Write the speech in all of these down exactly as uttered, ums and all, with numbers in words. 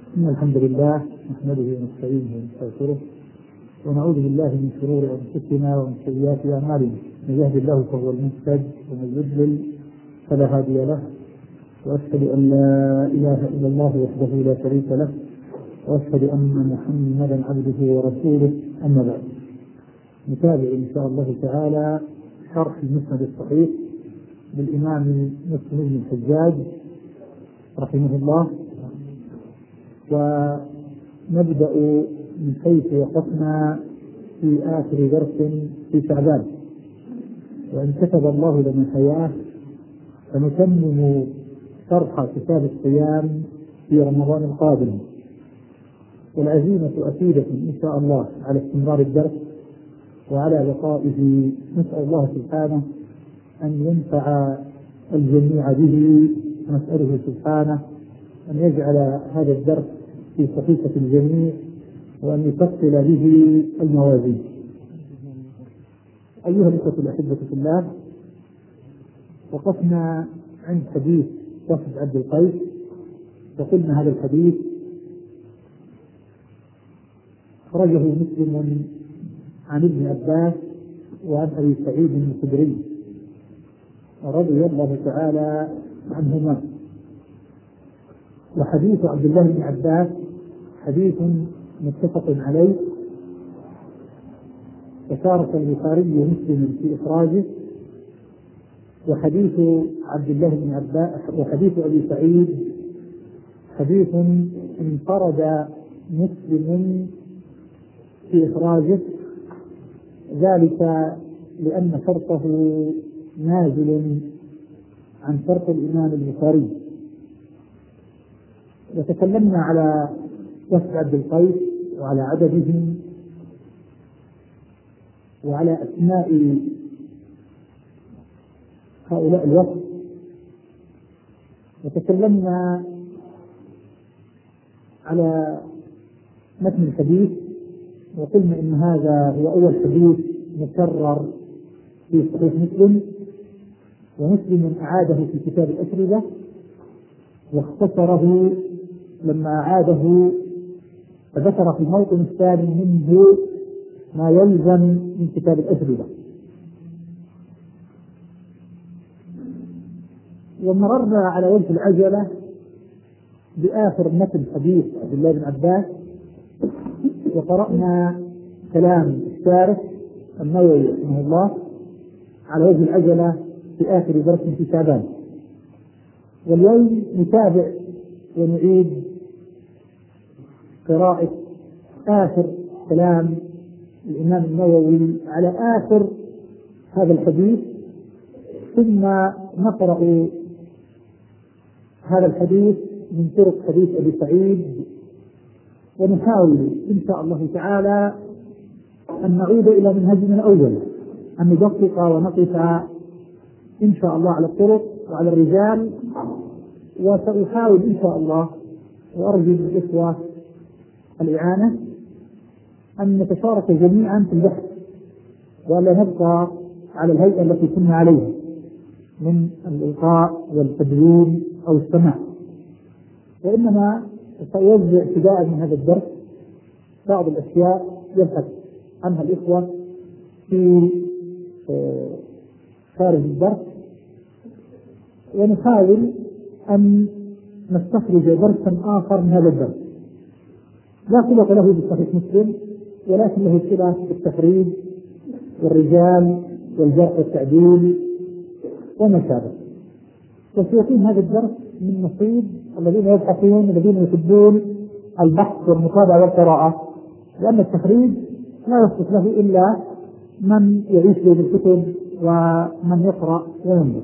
إن الحمد لله نحمده ونستعينه ونستغفره ونعوذ بالله من شرور أنفسنا ومن سيئات أعمالنا، من يهد الله فهو المهتد ومن يضلل فلا هادي له، وأشهد أن لا إله إلا الله وحده لا شريك له، وأشهد أن محمدا عبده ورسوله. أما بعد، نتابع إن شاء الله تعالى شرح المسند الصحيح للإمام مسلم بن الحجاج رحمه الله، ونبدأ من حيث وقفنا في آخر درس في شعبان، وإن كتب الله لنا الحياة فنتمم شرح كتاب الصيام في رمضان القادم، والعزيمة أكيدة إن شاء الله على استمرار الدرس وعلى بقائه. نسأل الله سبحانه أن ينفع الجميع به، ونسأله سبحانه أن يجعل هذا الدرس في صحيفة الجميع، وأن يثقل به الموازين. أيها الأخوة الأحبة في الله، وقفنا عند حديث وفد عبد القيس، وقلنا هذا الحديث أخرجه مسلم عن ابن عباس وعن أبي سعيد الخدري رضي الله تعالى عنهما. وحديث عبد الله بن عباس حديث متفق عليه، وشارك البخاري ومسلم في إخراجه. وحديث عبد الله بن عباس وحديث أبي سعيد حديث انفرد مسلم في إخراجه، ذلك لأن شرطه نازل عن شرط الإمام البخاري. وتكلمنا على وفد عبد القيس وعلى عددهم وعلى أسماء هؤلاء الوفد، وتكلمنا على متن الحديث، وقلنا إن هذا هو أول حديث مكرر في صحيح مسلم، ومسلم أعاده في كتاب الأشربة واختصره لما أعاده، فذكر في الموطن الثاني منه ما يلزم من كتاب الأشربة. ومررنا على وجه العجلة بآخر متن حديث عبد الله بن عباس، وقرأنا كلام الشارح النووي رحمه الله على وجه العجلة في آخر درس في شعبان. واليوم نتابع ونعيد قراءة آخر كلام الإمام النووي على آخر هذا الحديث، ثم نقرأ هذا الحديث من طرق حديث أبي سعيد، ونحاول إن شاء الله تعالى أن نعود إلى منهجنا الأول، أن ندقق ونقف إن شاء الله على الطرق وعلى الرجال. وسأحاول إن شاء الله وأرجو من الإخوة الإعانة أن نتشارك جميعا في البحث، ولا نبقى على الهيئة التي كنا عليها من الإلقاء والتدوين أو السماع، وإنما سأوزع ابتداء من هذا الدرس بعض الأشياء يبحث عنها الإخوة في خارج الدرس، ونحاول أن نستخرج درسا آخر من هذا الدرس لا صلة له بصحيح مسلم، ولكن له صلة بالتخريج والرجال والجرح والتعديل وما شابه. وسيكون هذا الدرس من نصيب الذين يبحثون الذين يحبون البحث والمتابعة والقراءة، لأن التخريج لا يصلح له إلا من يعيش بين الكتب ومن يقرأ وينظر.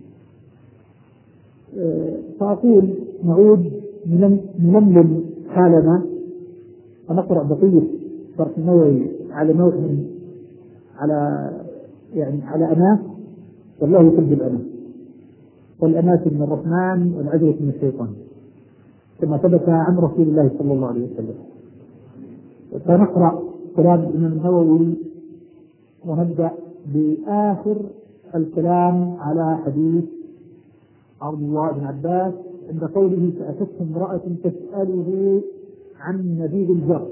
فأقول نعود نلملم حالنا ونقرأ بقية شرح النووي على نوع من على يعني على أناس، والله يحب الأناس، والأناس من الرحمن والعجلة من الشيطان، كما ثبت عن رسول الله صلى الله عليه وسلم. فنقرأ كلام الإمام النووي، ونبدأ بآخر الكلام على حديث عبد الله بن عباس عند قوله فأتته امرأة تسأله عن نبيذ الجر.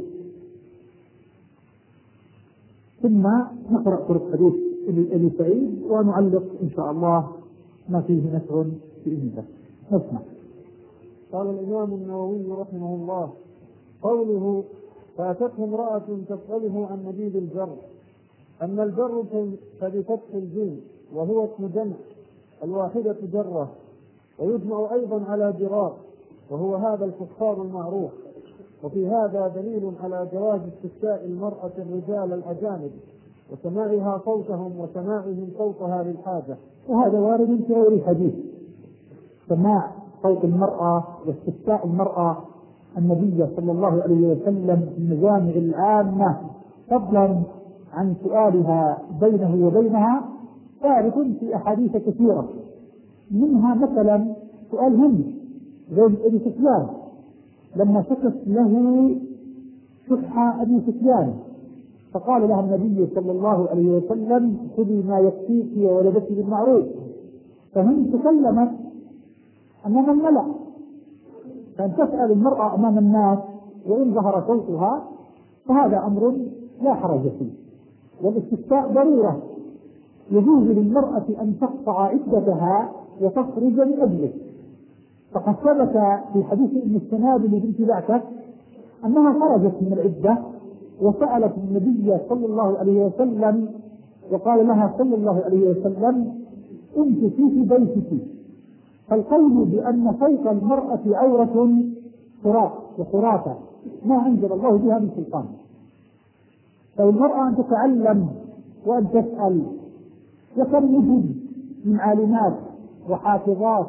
ثم نقرأ طرق حديث أبي سعيد ونعلق إن شاء الله ما فيه نفع بإذن الله. نسمع. قال الإمام النووي رحمه الله: قوله فأتته امرأة تسأله عن نبيذ الجر، أن الجر فبفتح الجيم وهو اسم جمع، الواحدة جرة، ويجمع أيضا على جرار وهو هذا الفخار المعروف. وفي هذا دليل على جواز استفتاء المرأة الرجال الأجانب وسماعها صوتهم وسماعهم صوتها للحاجة، وهذا وارد في غير الحديث، سماع صوت المرأة واستفتاء المرأة النبي صلى الله عليه وسلم في المجامع العامة فضلا عن سؤالها بينه وبينها وارد في أحاديث كثيرة، منها مثلا سؤال هند زوج أبي سفيان لما شكت له شح أبي سفيان فقال لها النبي صلى الله عليه وسلم خذي ما يكفيك وولدك بالمعروف، فهند تكلمت أمام الملأ، فأن تسأل المرأة أمام الناس وإن ظهر صوتها فهذا أمر لا حرج فيه، والاستفتاء ضرورة، يجوز للمرأة أن تقطع عدتها وتخرج لأجله، فقد ثبت في حديث ابن السنابل بنت بعكة أنها خرجت من العدة وسألت النبي صلى الله عليه وسلم وقال لها صلى الله عليه وسلم أنت في بيتك. فالقول بأن صوت المرأة عورة خرافة وخرافة ما أنزل الله بها من سلطان، فالمرأة أن تتعلم وأن تسأل، وكم وجد من عالمات وحافظات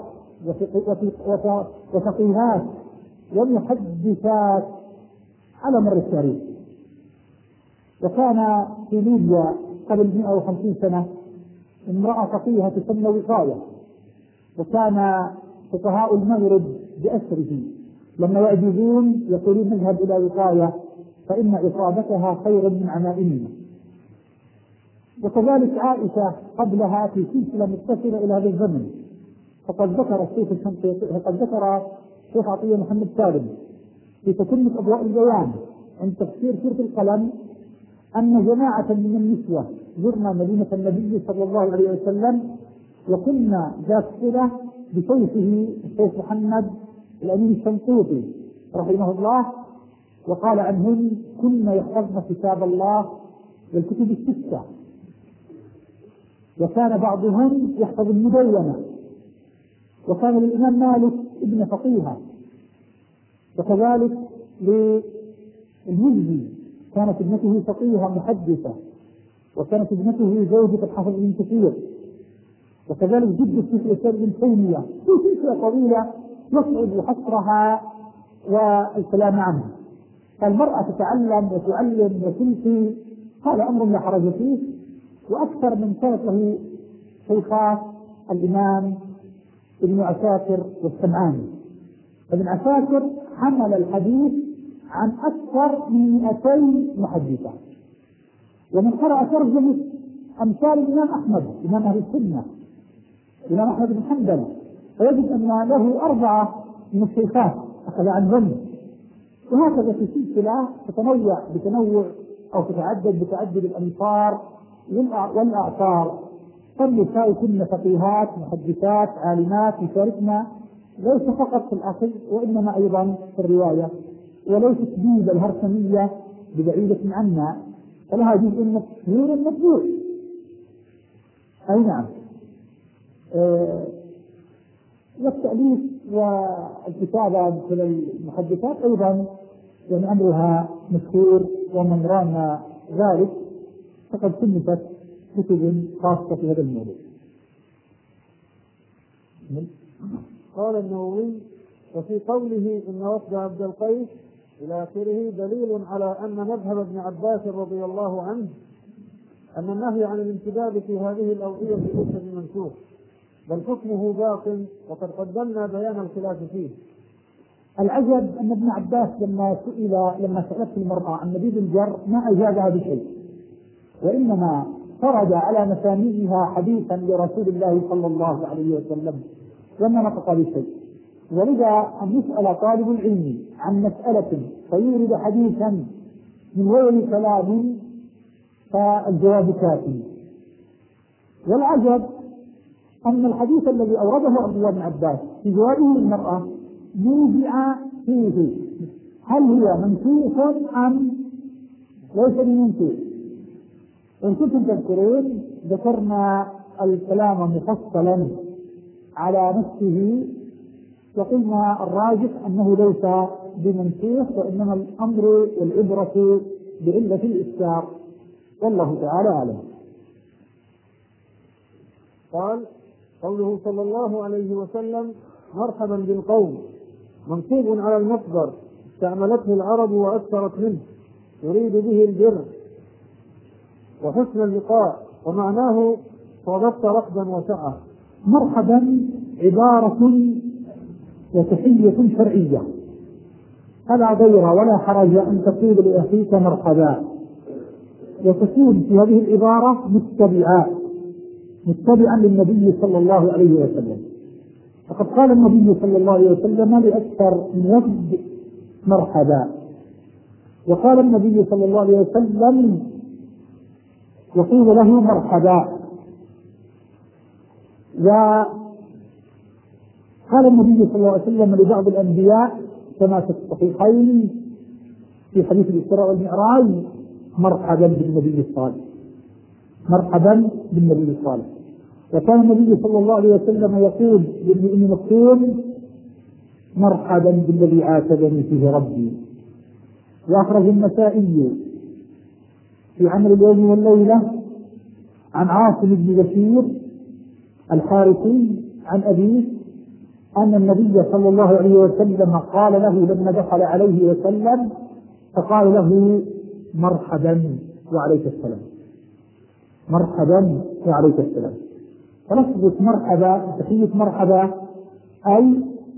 وفقيهات ومحدثات على مر التاريخ. وكان في ليبيا قبل مئة وخمسين سنة امرأة فقيهة تسمى وقاية، وكان فقهاء المغرب بأسره لما يعجزون يقولون نذهب إلى وقاية فإن إصابتها خير من عمائمنا. وكذلك عائشة قبلها في سلسلة متصلة إلى هذا الزمن، فقد ذكر الشيخ الشنقيطي فقد ذكر الشيخ عطية محمد سالم في تتمة أضواء البيان عند تفسير سورة القلم أن جماعة من النسوة زرنا مدينة النبي صلى الله عليه وسلم وكنا ذات صلة بشيخه الشيخ محمد الأمين الشنقيطي رحمه الله، وقال عنهن كنا يحفظن كتاب الله والكتب الستة، وكان بعضهم يحفظ المدونة، وكان للإمام مالك ابن فقيها، وكذلك للمزي كانت ابنته فقيها محدثة، وكانت ابنته زوجة الحافظ بن كثير، وكذلك جد الشيخ الإسلام ابن تيمية، في سلسلة طويلة يصعب حصرها والكلام عنها. فالمرأة تتعلم وتعلم وتلقي، هذا أمر لا حرج فيه. وأكثر من كانت له شيخات الإمام ابن عساكر والسمعاني، ابن عساكر حمل الحديث عن أكثر من مئتين محدثة، ومن قرأ ترجمة أمثال الإمام أحمد إمام أهل السنة الإمام أحمد بن حنبل فيجد أن له أربعة من الشيخات أخذ عنهم، وهكذا في سلسلة تتنوع بتنوع أو تتعدد بتعدد الأمصار والأعصار. فالنساء كن فقيهات محدثات عالمات يشاركنا ليس فقط في الأصل وإنما أيضا في الرواية، وليست بيد الهرسمية ببعيدة عنا، فلها جزء مكثير مطبوع. أي نعم. أه والتأليف والكتابة مثل المحدثات أيضا يعني أمرها مشهور، ومن رام ذلك فقد صنفت كتب خاصة في هذا الموضوع. قال النووي: وفي قوله إن وفد عبد القيس إلى آخره دليل على أن مذهب ابن عباس رضي الله عنه أن النهي عن الانتداب في هذه الأوعية ليس بمنسوخ، بل حكمه باق، وقد قدمنا بيان الخلاف فيه. العجب أن ابن عباس لما سئل لما سألت المرأة عن نبيذ الجر ما أجابها بشيء، وإنما فرد على مسامعها حديثا لرسول الله صلى الله عليه وسلم وما نطق بشيء. ولذا أن يسأل طالب العلم عن مسألة فيورد حديثا من غير كلام فالجواب كافي. والعجب أن الحديث الذي أورده عبد الله بن عباس في جوابه للمرأة نوزع فيه هل هي منسوخ أم ليس بمنسوخ. إن كنتم تذكرون ذكرنا الكلام مفصلا على نفسه وقلنا الراجح أنه ليس بمنسوخ، وإنما الأمر والعبرة بعلة الإسكار، والله تعالى أعلم. قال قوله صلى الله عليه وسلم مرحبا بالقوم منصوب على المصدر استعملته العرب وأكثرت منه يريد به البر وحسن اللقاء، ومعناه صادفت رحبا وسعة. مرحبا عبارة وتحية شرعية فلا ضير ولا حرج أن تقول لأخيك مرحبا، وتكون في هذه العبارة متبعا متبعا للنبي صلى الله عليه وسلم. فقد قال النبي صلى الله عليه وسلم لأكثر من وفد مرحبا، وقال النبي صلى الله عليه وسلم يقول له مرحبا. وقال النبي صلى الله عليه وسلم لبعض الأنبياء كما في الصحيحين في حديث الإسراء والمعراج مرحبا بالنبي الصالح، مرحبا بالنبي الصالح. وكان النبي صلى الله عليه وسلم يقول لابن مكتوم مرحبا بالذي عاتبني فيه ربي. وأخرج النسائي في عمل اليوم والليلة عن عاصم بن بشير الحارثي عن أبيه أن النبي صلى الله عليه وسلم قال له لما دخل عليه وسلم فقال له مرحبا وعليك السلام، مرحبا وعليك السلام. فلفظة مرحبا تحية مرحبا أي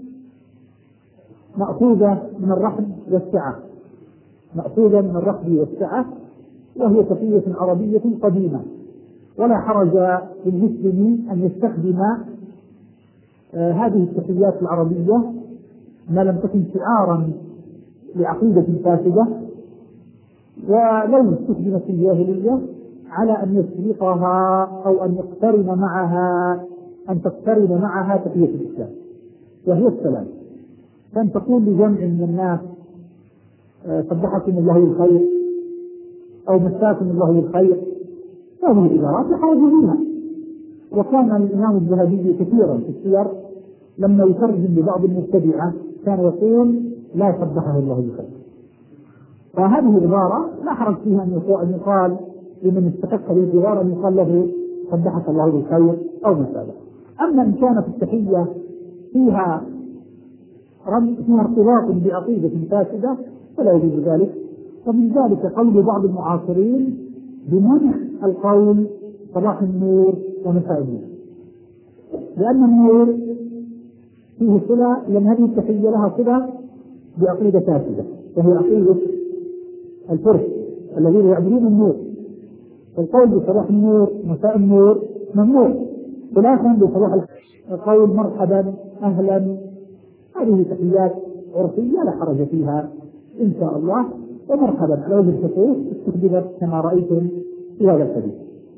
مأخوذة من الرحب والسعة، مأخوذة من الرحب والسعة، وهي تحية عربية قديمة، ولا حرج للمسلم أن يستخدم آه هذه التحيات العربية ما لم تكن شعارا لعقيدة فاسدة، ولو استخدمت في الجاهلية على أن يسبقها أو أن يقترن معها أن تقترن معها تحية الإسلام وهي السلام. كان تقول لجمع من الناس صبحكم الله بالخير أو مساكم الله بالخير، هذه العبارات يحرج بها. وكان الإمام الذهبي كثيرا في السير لما يترجم لبعض المبتدعة كان يقول لا صبحه الله بالخير. فهذه العبارة لا حرج فيها أن يقال لمن استحق هذه العبارة أن يقال له صبحك الله بالخير أو مساء. أما إن كانت التحية فيها فيها ارتباط بعقيدة فاسدة فلا يجوز ذلك. ومن ذلك قول بعض المعاصرين بمنع القول صباح النور ومساء النور، لأن النور فيه صلة، لأن هذه التحية لها صلة بعقيدة فاسدة وهي عقيدة الفرس الذين يعبدون النور. القول بصباح النور مساء النور ممنوع، خلافا بصباح القول مرحبا أهلا. هذه تحيات عرفية لا حرج فيها إن شاء الله، ومرحبا على وجه الخصوص استخدمت كما رأيتم في هذا الحديث.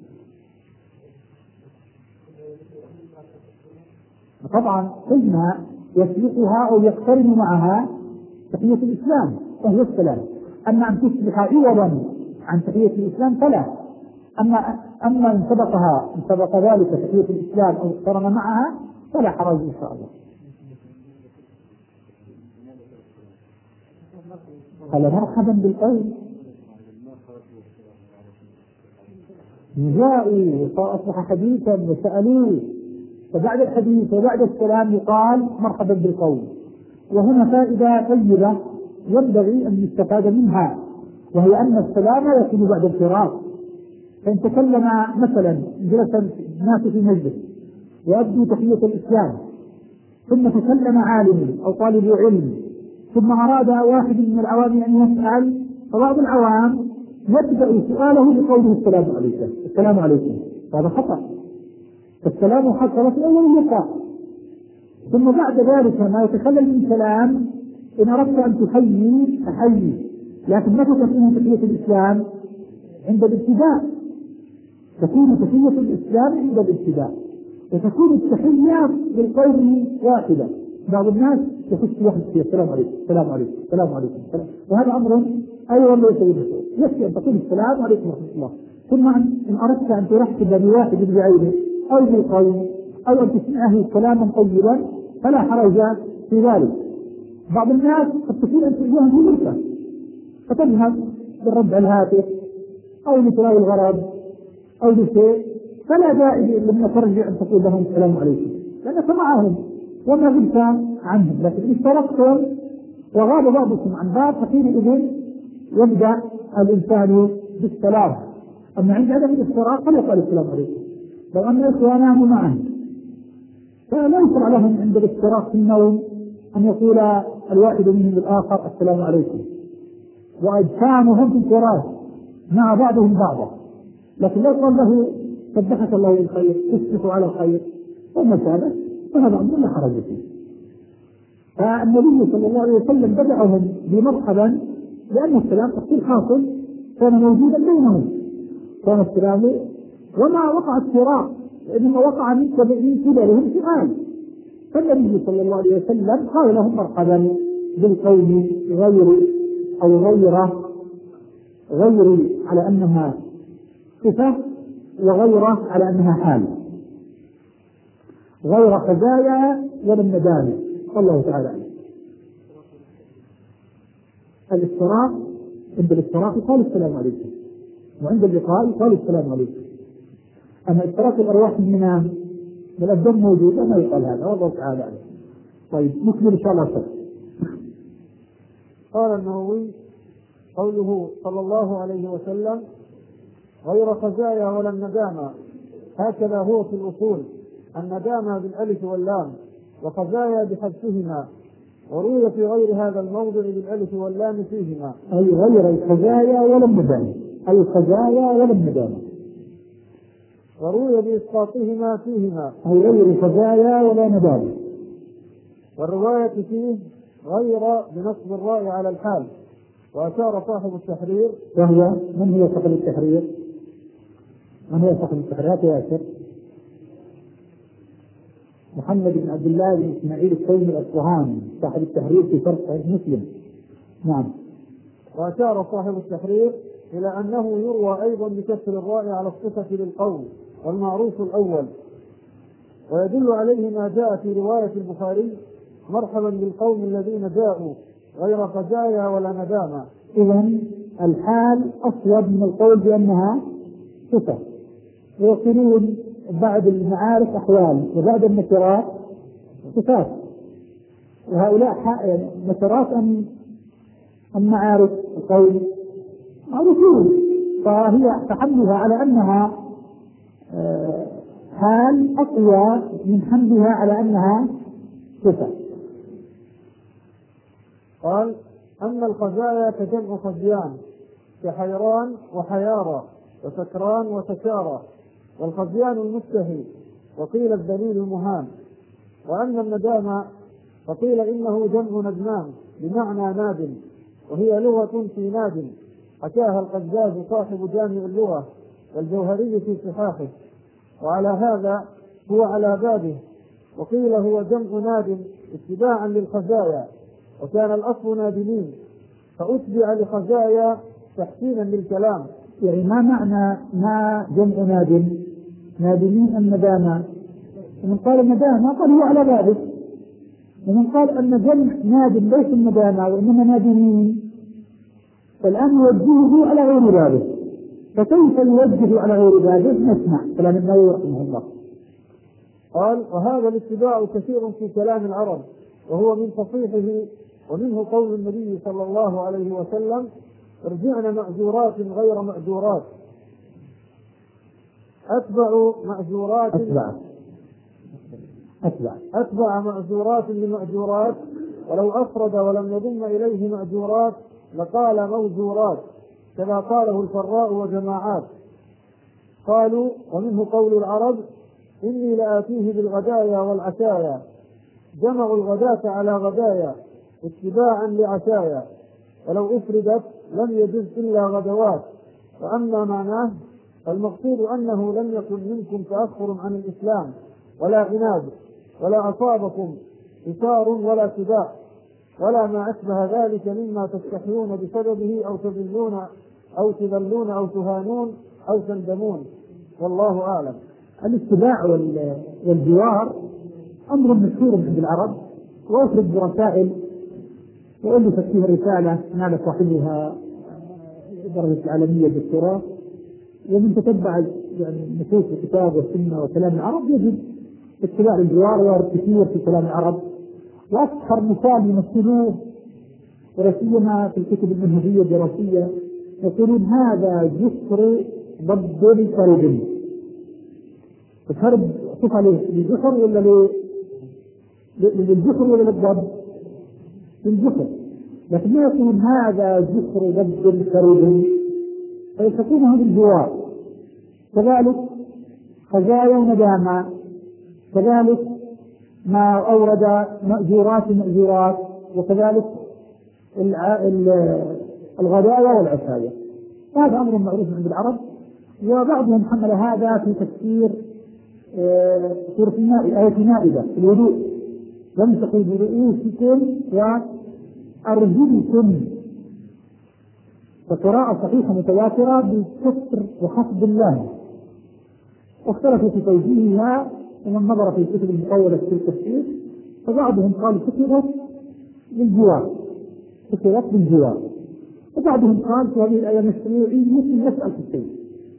طبعا قلنا يسبقها أو يقترن معها تحية الإسلام وهي السلام. أما أن تصبح عوضا عن تحية الإسلام فلا. أما أما إن سبقها إن سبق ذلك تحية الإسلام أو اقترن معها فلا حرج إن شاء الله. قال مرحبا بالقوم جاءوا فأصبح حديثا وسألوه، فبعد الحديث وبعد السلام يقال مرحبا بالقوم. وهنا فائدة طيبة ينبغي أن يستفاد منها، وهي أن السلام يكون بعد الفراق. فإن تكلم مثلا جلس الناس في مجلس وأبدوا تحية الإسلام، ثم تكلم عالم أو طالب علم، ثم أراد واحد من العوام أن يسأل، فبعض العوام يبدأ سؤاله بقوله السلام عليكم السلام عليكم، هذا خطأ. السلام حصل في أول اللقاء، ثم بعد ذلك ما يتخلل من كلام إن أردت أن تحيي أحيي، لكن متى تكون تحية الإسلام؟ عند الابتداء، تكون تحية الإسلام عند الابتداء، وتكون التحية بالقول واحدة. بعض الناس يخش واحد فيه السلام عليكم السلام عليكم السلام عليكم السلام، وهذا أمر أيضا ليس بمشروع. يكفي أن تقول السلام عليكم ورحمة الله، ثم إن أردت أن ترحب بواحد بعينه أو بالقول أو أن تسمعه كلاما طيبا فلا حرج في ذلك. بعض الناس قد تكون أن تجاه ملكة فتذهب بالرد على الهاتف أو لتلاقي الغرض أو بشيء، فلا داعي لما ترجع أن تقول لهم السلام عليكم لأنك معهم وما غبت عنهم. لكن إن اشتركتم وغاب بعضكم عن بعض فحينئذ يبدأ الإنسان بالسلام. أما عند عدم الاشتراك فلا يقال السلام عليكم. لو أن إخوانه معا فلا يشرع لهم عند الاشتراك في النوم أن يقول الواحد منهم للآخر السلام عليكم، وأجسامهم في الفراش مع بعضهم بعضا. لكن لو قال له سبحك الله بالخير تسبح على الخير وما شابه فهذا أمر لا حرج فيه. فالنبي صلى الله عليه وسلم بدأهم بمرحبا لأن السلام تحصيل حاصل كان موجودا بينهم، كان السلام وما وقع الصراع إنما وقع من قبلهم سؤال، فالنبي صلى الله عليه وسلم قال لهم مرحبا بالقوم غير أو غيره غير على أنها صفة وغيره على أنها حال، غير خزايا ولا الندامة. والله تعالى عنه. الافتراق عند الافتراق قال السلام عليكم، وعند اللقاء قال السلام عليكم. أما افتراق الأرواح من المنام والأبدان موجودة ما يقال هذا، والله تعالى عنه. طيب نكمل إن شاء الله شر. قال النووي قوله صلى الله عليه وسلم غير خزايا ولا الندامة، هكذا هو في الأصول، الندامة بالألف واللام وخزايا بحذفهما، وروي في غير هذا الموضع بالألف واللام فيهما، أي غير الخزايا ولا الندامة، أي الخزايا ولا الندامة، وروي بإسقاطهما فيهما، أي غير الخزايا ولا ندامة. والرواية فيه غير بنصب الراء على الحال. وأشار صاحب التحرير، وهو من هو صاحب التحرير؟ من هو صاحب التحرير يا أخي؟ محمد بن عبد الله بن إسماعيل التيمي الأصفهاني صاحب التحرير في شرح صحيح مسلم. نعم. وأشار صاحب التحرير إلى أنه يروى أيضا بكسر الراء على الصفة للقول والمعروف الأول، ويدل عليه ما جاء في رواية البخاري مرحبا بالقوم الذين جاءوا غير خزايا ولا ندامة. إذن الحال أصوب من القول بأنها صفة، ويقولون بعد المعارف أحوال وبعد النكرات صفات، وهؤلاء نكرات أم المعارف القول معروفون، فهي تحملها على أنها حال أقوى من حملها على أنها صفة. قال أما الخزايا كجمع خزيان كحيران وحيارى وسكران وسكارى، والخزيان المستهي وقيل الذليل المهان. وأما الندامة فقيل إنه جمع ندمان بمعنى ناد، وهي لغة في ناد حكاها القزاز صاحب جامع اللغة والجوهري في صحاحه، وعلى هذا هو على بابه. وقيل هو جمع ناد اتباعا للخزايا، وكان الأصل نادمين فأتبع لخزايا تحسينا للكلام. يعني ما معنى ما جمع نادم؟ نادمين الندامة، ومن قال الندامة قال هو على بابه، ومن قال أن جمع نادم ليس الندامة وإنما نادمين، فالآن يوجهه على غير بابه، فكيف يوجه على غير بابه؟ نسمع كلام النووي رحمه الله. قال وهذا الاتباع كثير في كلام العرب، وهو من فصيحه، ومنه قول النبي صلى الله عليه وسلم ارجعن مأجورات غير مأجورات، أتبع مأجورات أتبع أتبع أتبع مأجورات لمأجورات، ولو أفرد ولم يضم إليه مأجورات لقال موجورات، كما قاله الفراء وجماعات. قالوا ومنه قول العرب إني لآتيه بالغدايا والعشايا، جمعوا الغداة على غدايا اتباعا لعشايا، ولو أفردت لم يجز إلا غدوات. فأما معناه المقصود أنه لم يكن منكم تأخر عن الإسلام ولا عناد، ولا أصابكم إثار ولا سباع، ولا ما أشبه ذلك مما تستحيون بسببه أو تذلون أو تذلون أو تهانون أو تندمون، والله أعلم. الاتباع والجوار أمر مشهور عند العرب، وأفرد برسائل وألفت فيها رسالة نال صاحبها درجة العالمية الدكتوراه. ومن تتبع يعني نصوص الكتاب والسنة وكلام العرب يجد اتباع الجوار وارد كثير في كلام العرب. وأكثر مثال يمثلوه ولا سيما في الكتب المنهجية الدراسية، يقولون هذا جسر ضد الفرد. الفرد صفة للجسر ولا للجسر ولا للضد؟ للجسر. لكن ما يقولون هذا جسر ضد الفرد، فيسكونه بالجوار. كذلك خزايا وندامة، كذلك ما أورد مأجورات ومأجورات، وكذلك الغدايا والعشايا. هذا أمر معروف عند العرب، وبعضهم حمل هذا في تفسير سورة آية مائدة في الوضوء: وامسحوا برؤوسكم وأرجلكم. فقراءة صحيحة متواترة بالكسر وخفض الله، واختلفوا في توجيهها. ومن نظر في الكتب المطولة في التفسير فبعضهم قال كسرت بالجوار، كسرت بالجوار، وبعضهم قال في هذه الآية مشروعية المسألة في الشيء،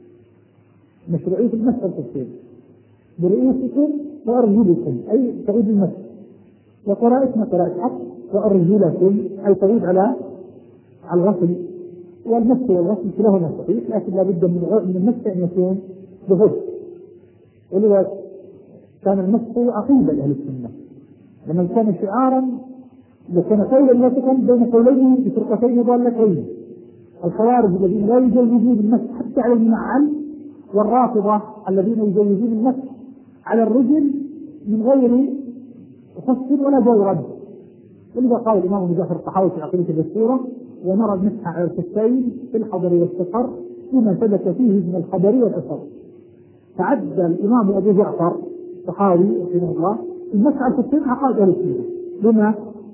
مشروعية المسألة في الشيء برؤوسكم وأرجلكم، أي تعود المسح. وقراءتنا قراءة حق وأرجلكم أي تعود على على الغسل، والمسح والغسل كلاهما صحيح، لكن لا بد من المسح أن يكون بغسل. ولذلك كان المسح عقيدة لأهل السنة، لما كان شعارا لكان قولا يتكلم بين قولين بفرقتين ضالتين: الخوارج الذين لا يجوزون المسح حتى على المنعل، والرافضة الذين يجوزون المسح على الرجل من غير خف ولا جورب. ولذا قال الإمام ابن جعفر الطحاوي في عقيدة الدستورة: ونرى المسح على الكفين في الحضر والسفر بما ثبت فيه من الخبر والأثر. تعدى الإمام أبو جعفر الطحاوي رحمه الله المسح على الكفين عقائد أهل السنة. لما؟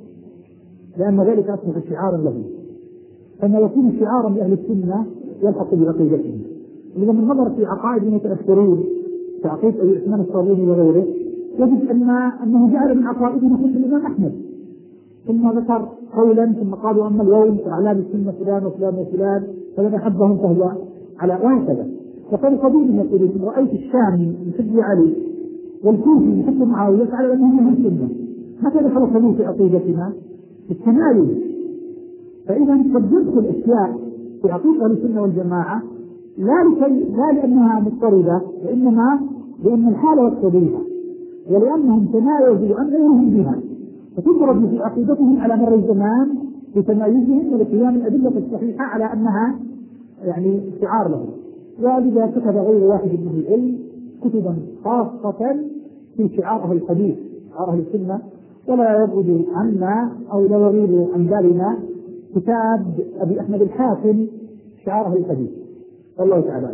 لأن ذلك أصبح شعارا له، فما يكون شعارا لأهل السنة يلحق بعقيدتهم. إذا من نظر في عقائد المتأخرين في عقيدة أبي عثمان الصابوني وغيره يجد أن أنه جعل من عقائدنا مثل الإمام أحمد، ثم ذكر قولا ثم قالوا أما اليوم أعلام السنة فلان وفلان وفلان فمن أحبهم فهو على وهكذا. وقال قبيل يقول: رأيت الشامي يحب علي والكوفي يحب معاوية فعلى أنهم من السنة. متى دخلوا في عقيدتنا؟ في التمايز. فإذا قد يدخل أشياء في عقيدة السنة والجماعة لا لكي لا لأنها مضطردة، وإنما لأن الحالة والطبيعة، ولأنهم تمايزوا عن غيرهم بها، فتضرب في عقيدتهم على مر الزمان بتمايزهم ولقيام الأدلة الصحيحة على أنها يعني شعار لهم. ولذا كتب غير واحد من العلم كتبا خاصة في شعار أهل الحديث، شعار أهل السنة، ولا يبعد عنا أو لا يغيب عن بالنا كتاب أبي أحمد الحاكم شعار أهل الحديث. والله تعالى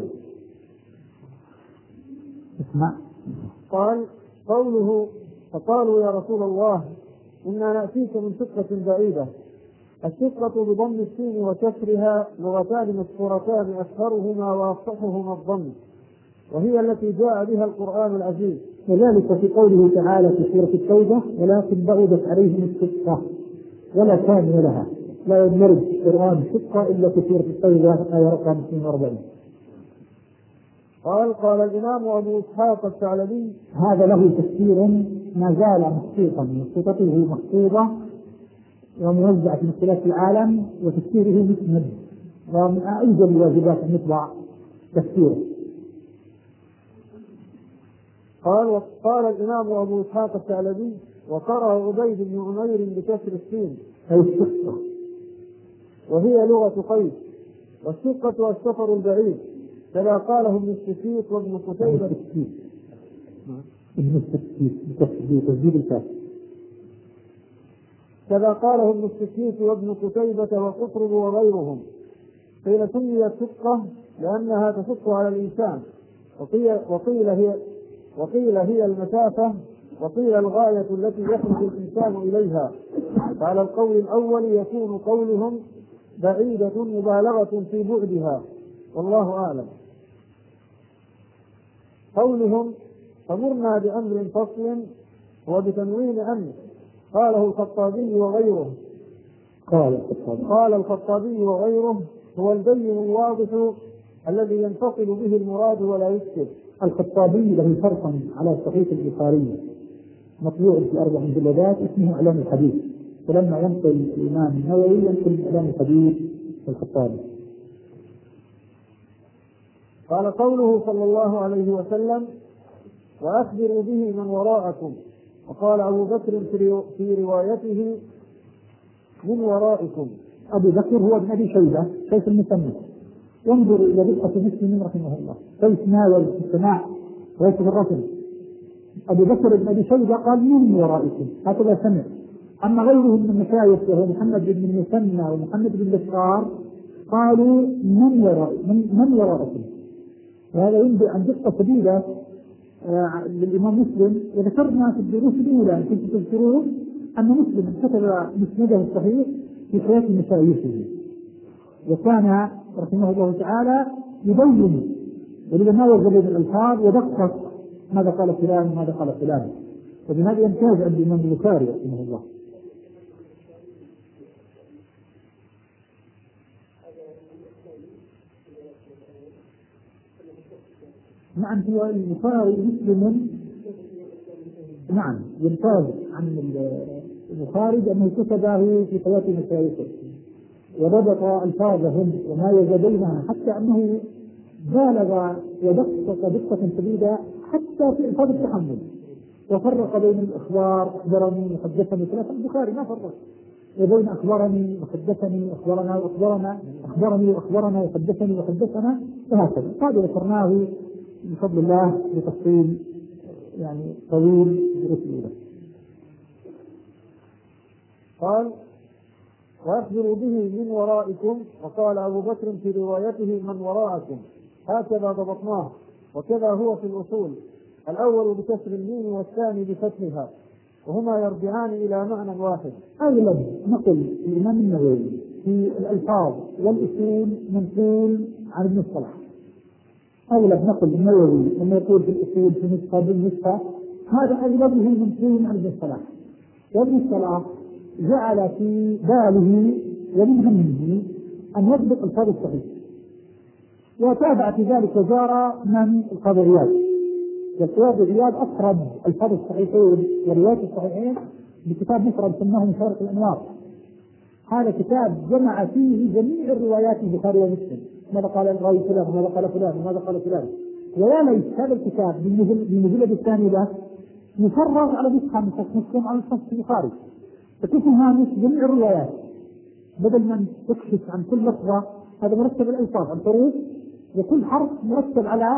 اسمع. قال قوله: فقالوا يا رسول الله إنا نأتيك من شقة بعيدة. الشقة بضم السين وكسرها لغتان مذكورتان أشهرهما وأفصحهما الضم، وهي التي جاء بها القرآن العزيز. وذلك في قوله تعالى في سورة التوبة: ولكن بعدت عليهم الشقة ولا كان لها. لا يدرج القرآن شقة إلا في سورة التوبة آية رقم اثنين وأربعين. قال قال الإمام أبو إسحاق الثعلبي: هذا له تفسير ما زال مخطوطا، خطته مخطوطة وموزعة في مختلف العالم، وتفسيره مسند، ومن أوجب الواجبات أن يطبع تفسيره. قال وقال الإمام أبو إسحاق الثعلبي: وقرأ عبيد بن عمير بكسر السين أي الشقة، وهي لغة قيس، والشقة السفر البعيد، كما قاله ابن السكيت وابن قتيبة. ابن السكيت بتسجيل الكاف كذا قاله ابن السكيت وابن قتيبة وقطرب وغيرهم. قيل سميت شقة لأنها تشق على الإنسان، وقيل, وقيل هي وقيل هي المسافة، وقيل الغاية التي يخرج الإنسان إليها. فعلى القول الأول يكون قولهم بعيدة مبالغة في بعدها، والله أعلم. قولهم أمرنا بأمر فصل هو بتنوين أمر، قاله الخطابي وغيره قال الخطابي قال الخطابي وغيره هو البين الواضح الذي ينتقل به المراد ولا يشكل. الخطابي له فرق على صحيح البخاري مطبوع في أربع مجلدات اسمه إعلام الحديث، فلما ينقل الإمام النووي ينقل إعلام الحديث الخطابي. قال قوله صلى الله عليه وسلم وأخبروا به من وراءكم، وقال أبو بكر في روايته من ورائكم. أبو بكر هو ابن أبي شيبة شيخ المسمى، ينظر إلى رفقة مسلم رحمه الله كيف ناول السماع ويكتب الرسل. أبو بكر بن أبي شيبة قال من ورائكم، هكذا سمع. أما غيرهم من المشايخ وهو محمد بن المثنى ومحمد بن بشار قالوا من وراء من, من وراءكم. وهذا ينبئ عن دقة شديدة آه للإمام مسلم. وذكرنا في الدروس الأولى إن كنتم تذكرون أن مسلم كتب مسنده الصحيح في حياة مشايخه، وكان رحمه الله تعالى يبين ولذا ما يغضب الألفاظ ودقق ماذا قال فلان وماذا قال فلان، وبهذا يمتاز عند الإمام البخاري رحمه الله. نعم هو البخاري مسلم نعم يمتاز عن البخاري لأنه كتبه في حياة مشايخه وضبط ألفاظهم وما يزدينها، حتى أنه بالغ ودقق دقة شديدة حتى في ألفاظ التحمل، وفرق بين الإخبار أخبرني وحدثني ثلاثة. البخاري ما فرق وبين أخبرني وحدثني أخبرنا وأخبرنا أخبرني وأخبرنا وحدثني وحدثنا وهكذا. هذا ذكرناه بفضل الله بتفصيل يعني طويل برسوله. قال وأخبروا به من ورائكم، وقال أبو بكر في روايته من وراءكم، هكذا ضبطناه، وكذا هو في الأصول، الأول بكسر الميم والثاني بفتحها، وهما يرجعان إلى معنى واحد. أغلب نقل الإمام النووي في الألفاظ والأصول منقول عن ابن الصلاح. أغلب نقل النووي لما يقول في الأصول في نسخة بالنسخة هذا أغلبه منقول عن ابن الصلاح. وابن الصلاح جعل في باله ومن همه أن يضبط الفاظ الصحيح، وتابع في ذلك وزار من القاضي عياض. والقاضي عياض أفرد الفاظ الصحيحين وروايات الصحيحين بكتاب مفرد سماه مشارق الأنوار. هذا كتاب جمع فيه جميع الروايات البخاري ومسلم، ماذا قال الراوي فلان وماذا قال فلان وماذا قال فلان. ويا ليت هذا الكتاب بالمجلد الثاني له يفرغ على نسخة من مسلم على نسخة البخاري، فتكون هامش جميع الروايات بدل ما تكشف عن كل لفظة. هذا مرتب الألفاظ الحروف، وكل حرف مرتب على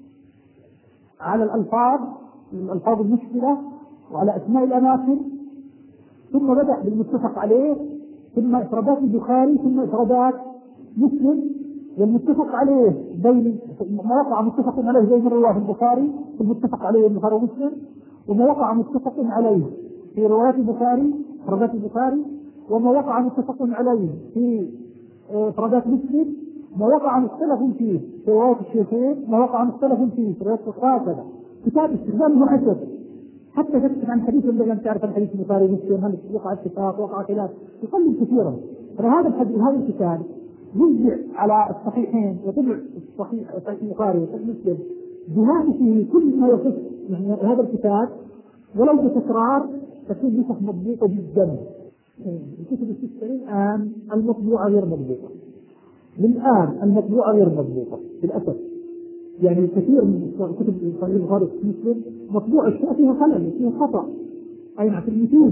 على الألفاظ الألفاظ المشكلة وعلى أسماء الأماكن، ثم بدأ بالمتفق عليه، ثم إفرادات البخاري، ثم إفرادات مسلم. والمتفق عليه بين ما وقع متفق عليه بين الرواة البخاري في المتفق عليه البخاري ومسلم، وما وقع متفق عليه في روايات البخاري إفرادات البخاري، وما وقع متفق عليه في إفرادات مسلم، ما وقع مختلف فيه في رواية الشيخين، ما وقع مختلف فيه في رواية الخاصة. كتاب استخدامه حسب حتى تكتب عن حديث بدل أن تعرف الحديث البخاري ومسلم هل وقع اتفاق وقع خلاف يقلل كثيرا. فهذا الحديث هذا الكتاب يوزع على الصحيحين وطبع الصحيح البخاري وصحيح مسلم بهذه كل ما يخص يعني هذا الكتاب، ولو بتكرار تكون نسخ مضبوطة جدا. الكتب الستين الآن المطبوعة غير مضبوطة، للآن المطبوعة غير مضبوطة للأسف. يعني كثير من كتب صحيح البخاري ومسلم مطبوعة فيها خلل فيها خطأ أي في المتون،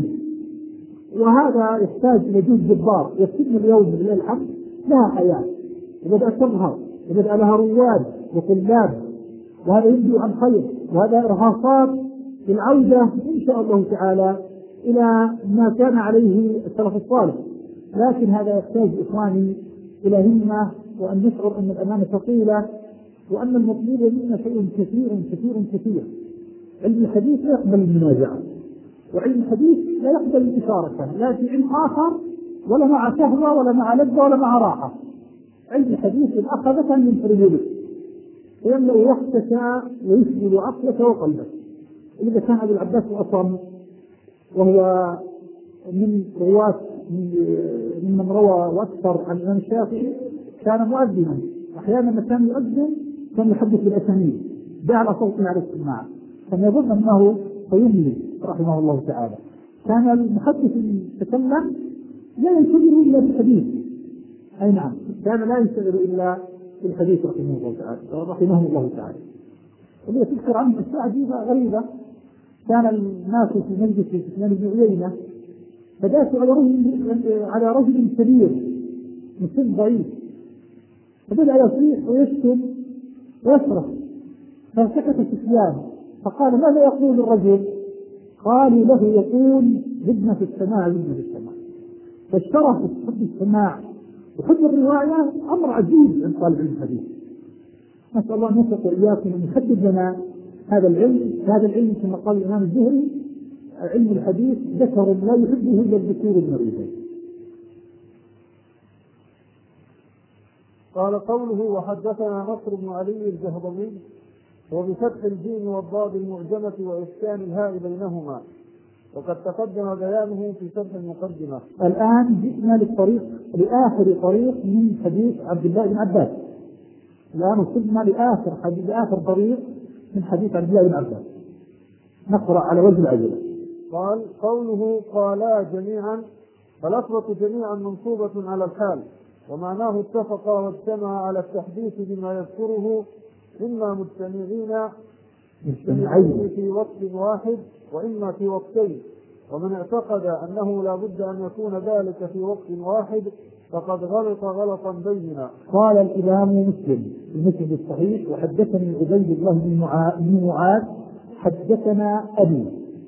وهذا يحتاج إلى جهد جبار. يكتبنا اليوم لله الحمد لها حياة وبدأت تظهر وبدأ لها رواد وطلاب، وهذا ينبئ عن خير، وهذا رهاصات للعودة إن شاء الله تعالى إلى ما كان عليه السلف الصالح، لكن هذا يحتاج إخواني إلى همة، وأن نشعر أن الأمانة ثقيلة، وأن المطلوب منا شيء كثير كثير كثير. علم الحديث لا يقبل المنازعة، وعلم الحديث لا يقبل المشاركة، لا في علم آخر ولا مع شهوة ولا مع لذة ولا مع راحة. علم الحديث إن أخذك من فريدك ويملأ وقتك ويشغل عقلك وقلبك. إذا كان أبو العباس الأصم وهو من رواة ممن روى واكثر عن الإمام الشافعي كان مؤذنا، أحيانا لما كان يؤذن كان يحدث بالأسانيد جعل صوته على السماع، كان يظن أنه سيملي رحمه الله تعالى. كان المحدث يتكلم لا ينشغل إلا بالحديث، أي نعم، كان لا ينشغل إلا بالحديث رحمه الله تعالى رحمه الله تعالى. وهي تذكر عنه أشياء عجيبة غريبة. كان الناس في مجلس سفيان بن عيينة فداسوا على رجل على رجل كبير مسن ضعيف، فبدأ يصيح ويشتم ويصرخ، فسكت سفيان فقال ماذا يقول الرجل؟ قالوا له يقول بدنا في السماع بدنا في السماع. فاشترط حب السماع وحب الرواية أمر عجيب عند طالب الحديث. نسأل الله أن يوفق إياكم أن يحدد لنا هذا العلم. هذا العلم كما قال الإمام الزهري علم الحديث ذكر لا يحبه إلا الذكور المريضين. قال قوله وحدثنا نصر بن علي الجهضمي وبفتح الجيم والضاد المعجمة وإسكان الهاء بينهما، وقد تقدم بيانه في شرح المقدمة. الآن جئنا للطريق لآخر طريق من حديث عبد الله بن عباس. الآن وصلنا لآخر حديث آخر طريق من حديث عبد الله بن عباس. نقرأ على وجه العجلة. قال قوله قالا جميعا، فالأصوات جميعا منصوبة على الحال، ومعناه اتفقا واجتمعا على التحديث بما يذكره إما مجتمعين مجتمعين في وقت واحد وإما في وقتين، ومن اعتقد أنه لا بد أن يكون ذلك في وقت واحد فقد غلط غلطا بينا. قال الإمام مسلم في المسند الصحيح وحدثني عبيد الله بن معاذ حدثنا أبي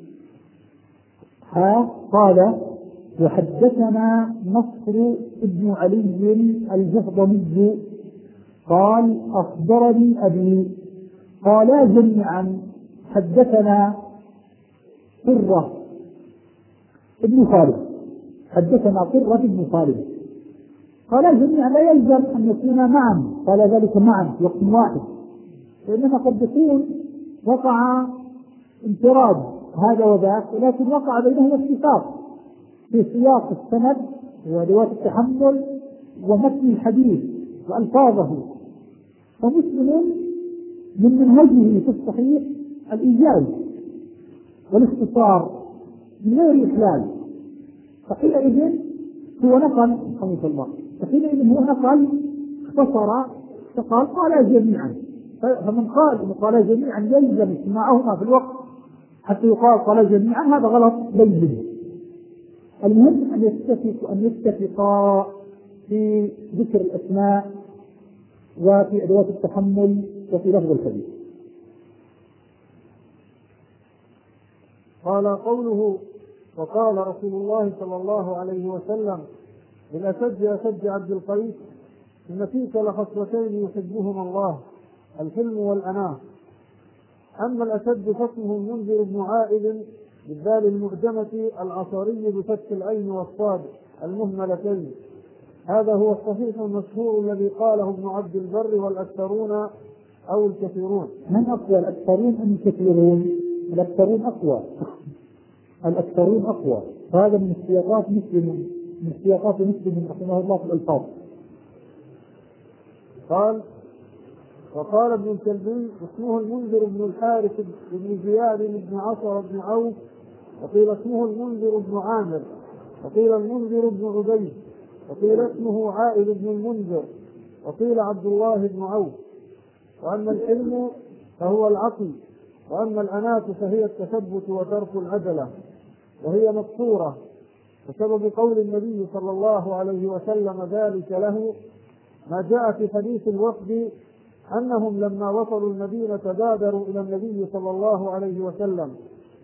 ها قال وحدثنا نصر بن علي الجهضمي قال أخبرني أبي قالا جميعا حدثنا قرة ابن خالد حدثنا قرة ابن خالد قالا جميعا لا يلزم أن يكون معا، قال ذلك معا في وقت واحد، وإنما قد يكون وقع انفراد هذا وذاك، ولكن وقع بينهما اتفاق في سياق السند ورواية التحمل ومتن الحديث وألفاظه. فمسلم من منهجه في الصحيح الإيجاز والاختصار من غير إخلال، فحينئذ هو نقل رحمه الله فحينئذ هو نقل اختصر فقال قال جميعا. فمن قال إن قال جميعا يلزم اجتماعهما في الوقت حتى يقال قال جميعا هذا غلط بين. المهم أن يتفق أن يتفقا في ذكر الأسماء وفي أدوات التحمل وفي لفظ الحديث. قال قوله وقال رسول الله صلى الله عليه وسلم للأسد أسد عبد القيس إن فيك لخصلتين يحبهما الله الحلم والأناة. أما الأسد فاسمه المنذر بن عائد بالذال المعجمة العصري بفتح العين والصاد المهملتين. هذا هو الصحيح المشهور الذي قاله ابن عبد البر والأكثرون أو الكثيرون. من أقوى الأكثرون أم الكثيرون؟ الأكثرون أقوى الأكثرون أقوى هذا من سياقات مسلم من سياقات مسلم رحمه الله في الألفاظ. قال وقال ابن الكلبي اسمه المنذر بن الحارث بن زياد بن عصر بن عوف، وقيل اسمه المنذر بن عامر، وقيل المنذر بن عبيد، وقيل اسمه عائد بن المنذر، وقيل عبد الله بن عوف. وأما الحلم فهو العقل، وأما الأناة فهي التثبت وترك العجلة، وهي مقصورة بسبب قول النبي صلى الله عليه وسلم ذلك له، ما جاء في حديث الوفد أنهم لما وصلوا المدينة بادروا إلى النبي صلى الله عليه وسلم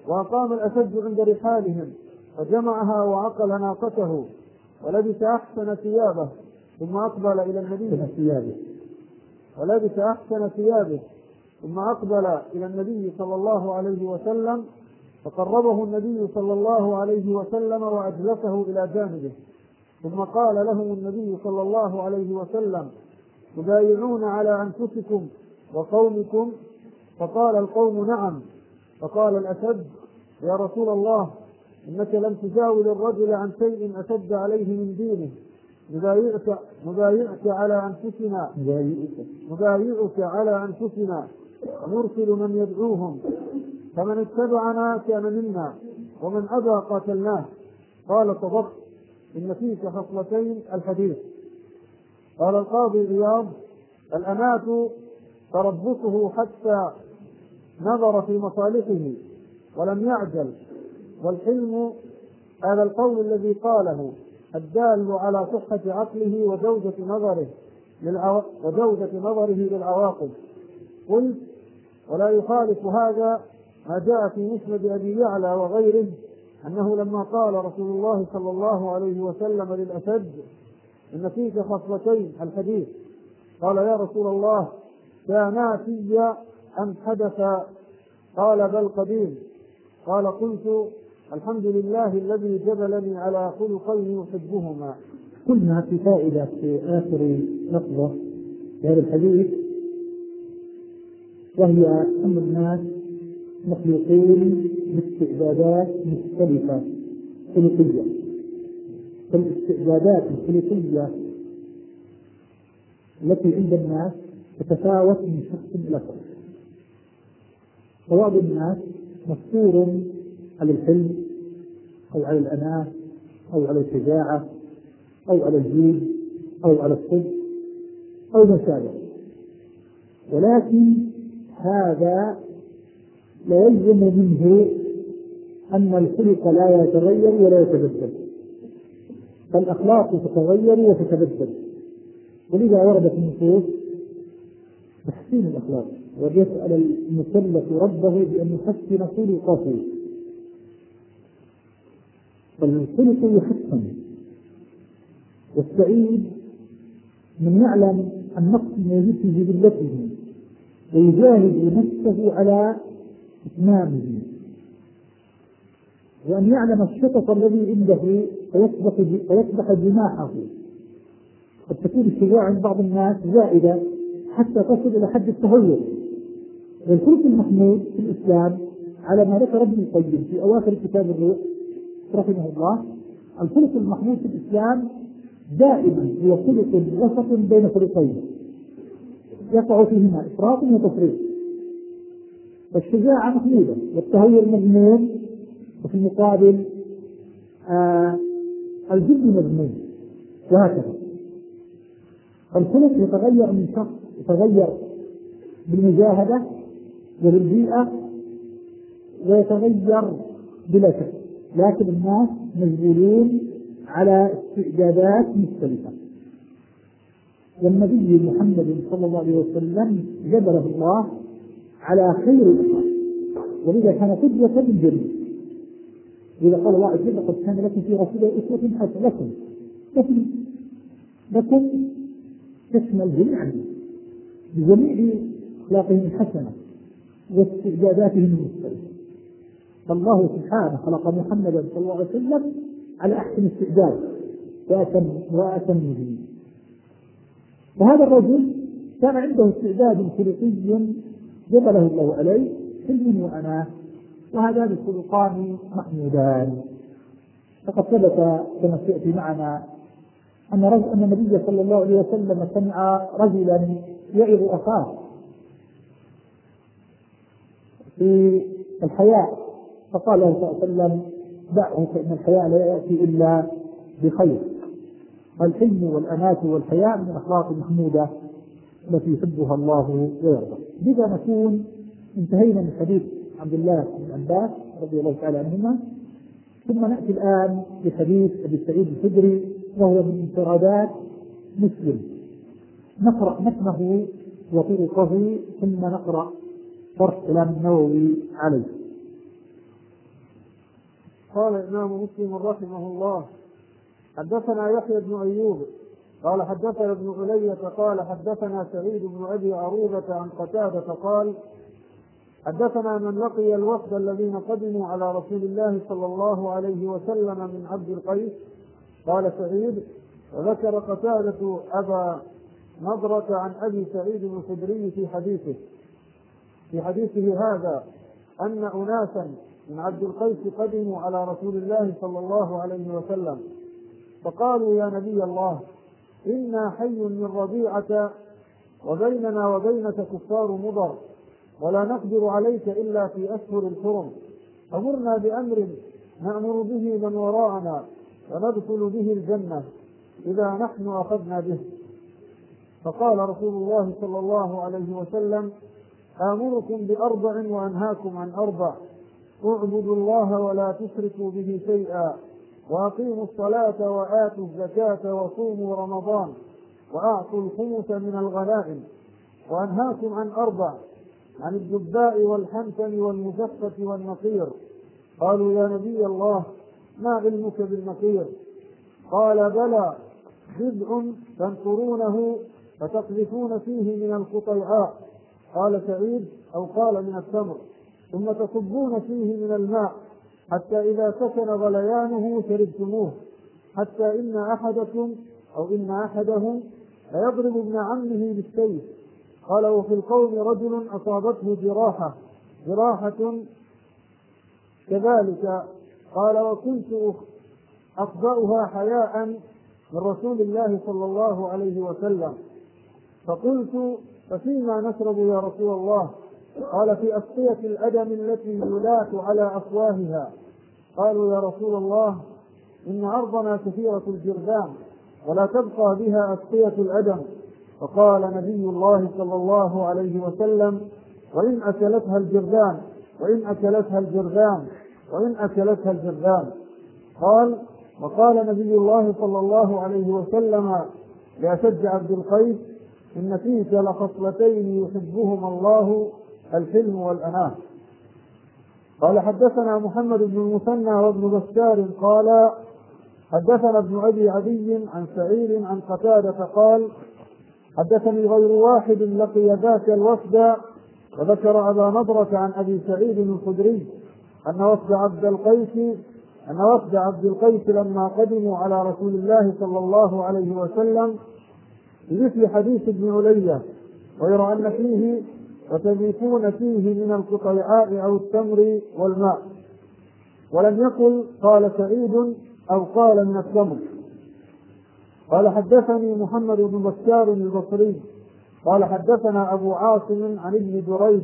وأقام الأشد عند رحالهم فجمعها وعقل ناقته ولبس أحسن ثيابه ثم أقبل إلى النبي ولبس أحسن ثيابه ثم أقبل إلى النبي صلى الله عليه وسلم فقربه النبي صلى الله عليه وسلم وأجلسه إلى جانبه ثم قال له النبي صلى الله عليه وسلم: تبايعون على أنفسكم وقومكم؟ فقال القوم: نعم. فقال الأشد: يا رسول الله، إنك لم تجاول الرجل عن شيء أشد عليه من دينه، نبايعك, نبايعك على أنفسنا نبايعك على أنفسنا ونرسل من يدعوهم، فمن اتبعنا كان منا ومن أبى قاتلناه. قال: صدقت، إن فيك خصلتين الحديث. قال القاضي عياض: الأنات تربصه حتى نظر في مصالحه ولم يعجل، والحلم هذا القول الذي قاله الدال على صحة عقله وجودة نظره للعو... وجودة نظره للعواقب. قلت: ولا يخالف هذا ما جاء في مسند أبي يعلى وغيره أنه لما قال رسول الله صلى الله عليه وسلم للأشد: إن فيك خصلتين الحديث، قال: يا رسول الله، كانا في أم حدث؟ قال: بل قديم. قال: قلت: الحمد لله الذي جبلني على خلقين يحبهما. قلنا في فائدة في آخر لفظة في هذا الحديث، وهي أن الناس مخلوقين باستعدادات مختلفة خلقية، فالاستعدادات الخلقية التي عند الناس تتفاوت من شخص إلى شخص. فبعض الناس مفطور على الحلم أو على الأناة أو على الشجاعة أو على الجود أو على الصدق أو ما شابه، ولكن هذا لا يلزم منه أن الخلق لا يتغير ولا يتبدل، فالأخلاق تتغير وتتبدل. ولذا وردت النصوص تحسين الأخلاق، ويسأل المكلف ربه بأن يحسن خلقه، فالخلق يحسن. والسعيد من يعلم النقص الموجود في جبلته ويجاهد نفسه على إتمامه، وأن يعلم الشطط الذي عنده فيصبح جناحه. قد تكون الشجاعة عند بعض الناس زائدة حتى تصل إلى حد التهور. والخلق المحمود في الإسلام على ما ذكر ابن القيم في أواخر كتاب الروح رحمه الله، الخلق المحمود في الإسلام دائما هو خلق وسط بين خلقين يقع فيهما إفراط وتفريط. فالشجاعة محمودة والتهور مذموم، وفي المقابل آه الجد مذموم، وهكذا. فالخلق يتغير من شخص، يتغير بالمجاهدة وبالبيئة، ويتغير بلا شك، لكن الناس مجبولون على استعدادات مختلفة. والنبي محمد صلى الله عليه وسلم جبله الله على خير الأخلاق، ولذا كان قدوة للجميع. إذا قال الله عز وجل: قد كان لكم في رسول الله أسوة حسنة. لكم لكم لكم تشمل جميعا بجميع أخلاقهم الحسنة واستعداداتهم المختلفة. فالله سبحانه خلق محمدا صلى الله عليه وسلم على أحسن استعداد وأتمه. فهذا الرجل كان عنده استعداد خلقي جبله الله عليه، حلم وأناه، وهذان الخلقان محمودان. فقد ثبت كما سيأتي معنا أن أن النبي صلى الله عليه وسلم سمع رجلا يعظ أخاه في الحياء، فقال له صلى الله عليه وسلم: دعه فإن الحياء لا يأتي إلا بخير. الحلم والأناة والحياء من الأخلاق المحمودة التي يحبها الله ويرضى. بذا نكون انتهينا من حديث عبد الله بن عباس رضي الله تعالى عنهما. ثم نأتي الآن بحديث أبي سعيد الخدري، وهو من انفرادات مسلم. نقرأ متنه وطرقه ثم نقرأ شرح كلام النووي عليه. قال الإمام مسلم رحمه الله: حدثنا يحيى بن أيوب قال حدثنا ابن علية قال حدثنا سعيد بن أبي عروبة عن قتادة قال: حدثنا من لقي الوفد الذين قدموا على رسول الله صلى الله عليه وسلم من عبد القيس. قال سعيد: وذكر قتادة أبا نضرة عن أبي سعيد الخدري في حديثه في حديثه هذا أن أناسا من عبد القيس قدموا على رسول الله صلى الله عليه وسلم فقالوا: يا نبي الله، إنا حي من ربيعة وبيننا وبينك كفار مضر، ولا نقدر عليك إلا في أشهر الحرم، أمرنا بأمر نأمر به من وراءنا وندخل به الجنة إذا نحن أخذنا به. فقال رسول الله صلى الله عليه وسلم: آمركم بأربع وأنهاكم عن أربع، اعبدوا الله ولا تشركوا به شيئا، وأقيموا الصلاة وآتوا الزكاة وصوموا رمضان وأعطوا الخمس من الغنائم. وأنهاكم عن أربع، عن الدباء والحنتم والمزفة والنقير. قالوا: يا نبي الله، ما علمك بالنقير؟ قال: بلى، جزء تنقرونه فتقذفون فيه من القطيعاء. قال سعيد: أو قال من التمر، ثم تصبون فيه من الماء حتى إذا سكن غليانه شربتموه، حتى إن أحدكم أو إن أحدهم ليضرب ابن عمه بالسيف. قال: وفي القوم رجل أصابته جراحة جراحة كذلك. قال: وكنت أخبأها حياء من رسول الله صلى الله عليه وسلم، فقلت: ففيما نشرب يا رسول الله؟ قال: في أسقية الأدم التي يلات على أفواهها. قالوا: يا رسول الله، إن أرضنا كثيرة الجرذان ولا تبقى بها أسقية الأدم. فقال نبي الله صلى الله عليه وسلم: وإن أكلتها الجرذان وإن أكلتها الجرذان وإن أكلتها الجرذان. قال: وقال نبي الله صلى الله عليه وسلم لأشج عبد القيس: إن فيك لخصلتين يحبهما الله، الحلم والأناة. قال: حدثنا محمد بن المثنى وابن بشار قال: حدثنا ابن أبي عدي عن سعيد عن قتادة قال: حدثني غير واحد لقي ذاك الوفد وذكر أبا نضرة عن أبي سعيد الخدري أن وفد عبد القيس أن وفد عبد القيس لما قدموا على رسول الله صلى الله عليه وسلم بمثل حديث ابن علية، غير أن فيه وتذيفون فيه من القطيعاء أو التمر والماء، ولم يقل قال سعيد أو قال من التمر. قال: حدثني محمد بن بشار البصري قال: حدثنا أبو عاصم عن ابن جريج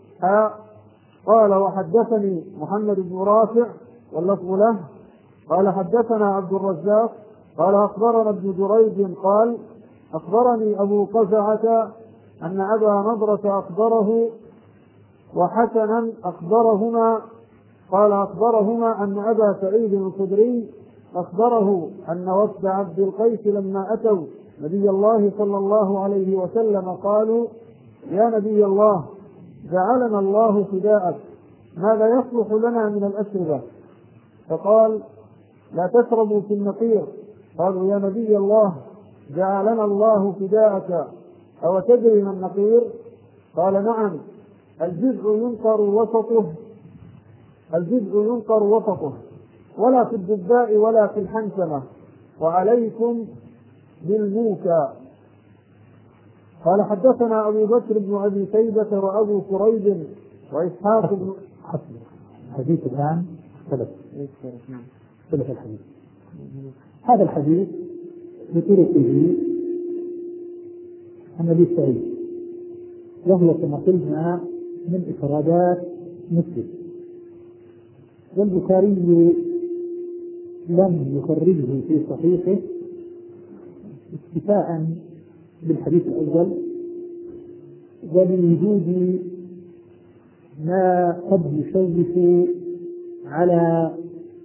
قال: وحدثني محمد بن رافع واللفظ له قال: حدثنا عبد الرزاق قال: أخبرنا ابن جريج قال: أخبرني أبو قزعة أن أبا نضرة أخبره وحسنا أخبرهما قال: أخبرهما أن أبا سعيد الخدري أخبره أن وفد عبد القيس لما أتوا نبي الله صلى الله عليه وسلم قالوا: يا نبي الله، جعلنا الله فداءك، ماذا يصلح لنا من الأشربة؟ فقال: لا تشربوا في النقير. قالوا: يا نبي الله، جعلنا الله فداءك، أو تدري ما النقير؟ قال: نعم، الجزء ينقر وسطه الجزء ينقر وسطه ولا في الدباء ولا في الحنسمة، وعليكم بالموكى. قال: حدثنا أبو بكر بن أبي شيبة وأبو كريب وإسحاق بن الحديث الآن اختلف اختلف الحديث. هذا الحديث بطرقه عن أبي سعيد، وهو كما قلنا من إفرادات مسلم، والبخاري لم يخرجه في صحيحه اكتفاء بالحديث الأول ولوجود ما قد يشوف على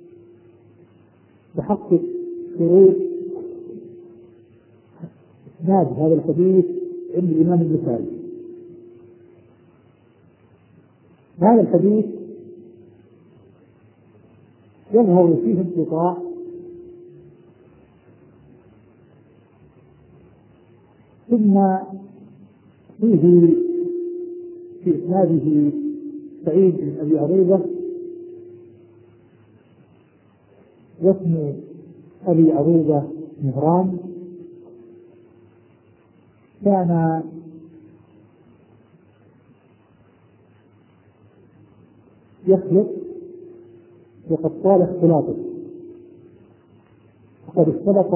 تحقق شروط إسناد هذا الحديث عند الإمام البخاري. هذا الحديث يظهر فيه انقطاع ثم فيه في إسناده سعيد بن أبي عروبة، واسم أبي عروبة مهران، كان يخلط وقد طال اختلاطه، وقد اختلط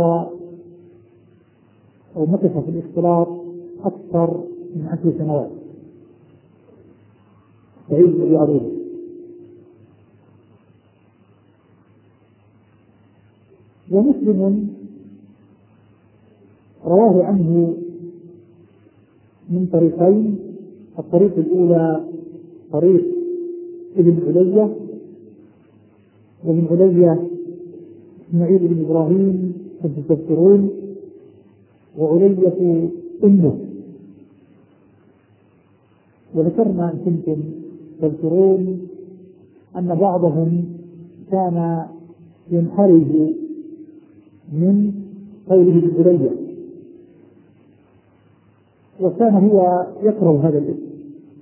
أو مكث في الاختلاط أكثر من عشر سنوات. سعيد بن أبي عروبة ومسلم رواه عنه من طريقين. الطريق الأولى طريق ابن علية، وابن علية إسماعيل بن إبراهيم كنتم تذكرون، وعلية أمه، وذكرنا أن كنتم تذكرون أن بعضهم كان ينحرج من قوله ابن علية، وكان هو يكره هذا الاسم.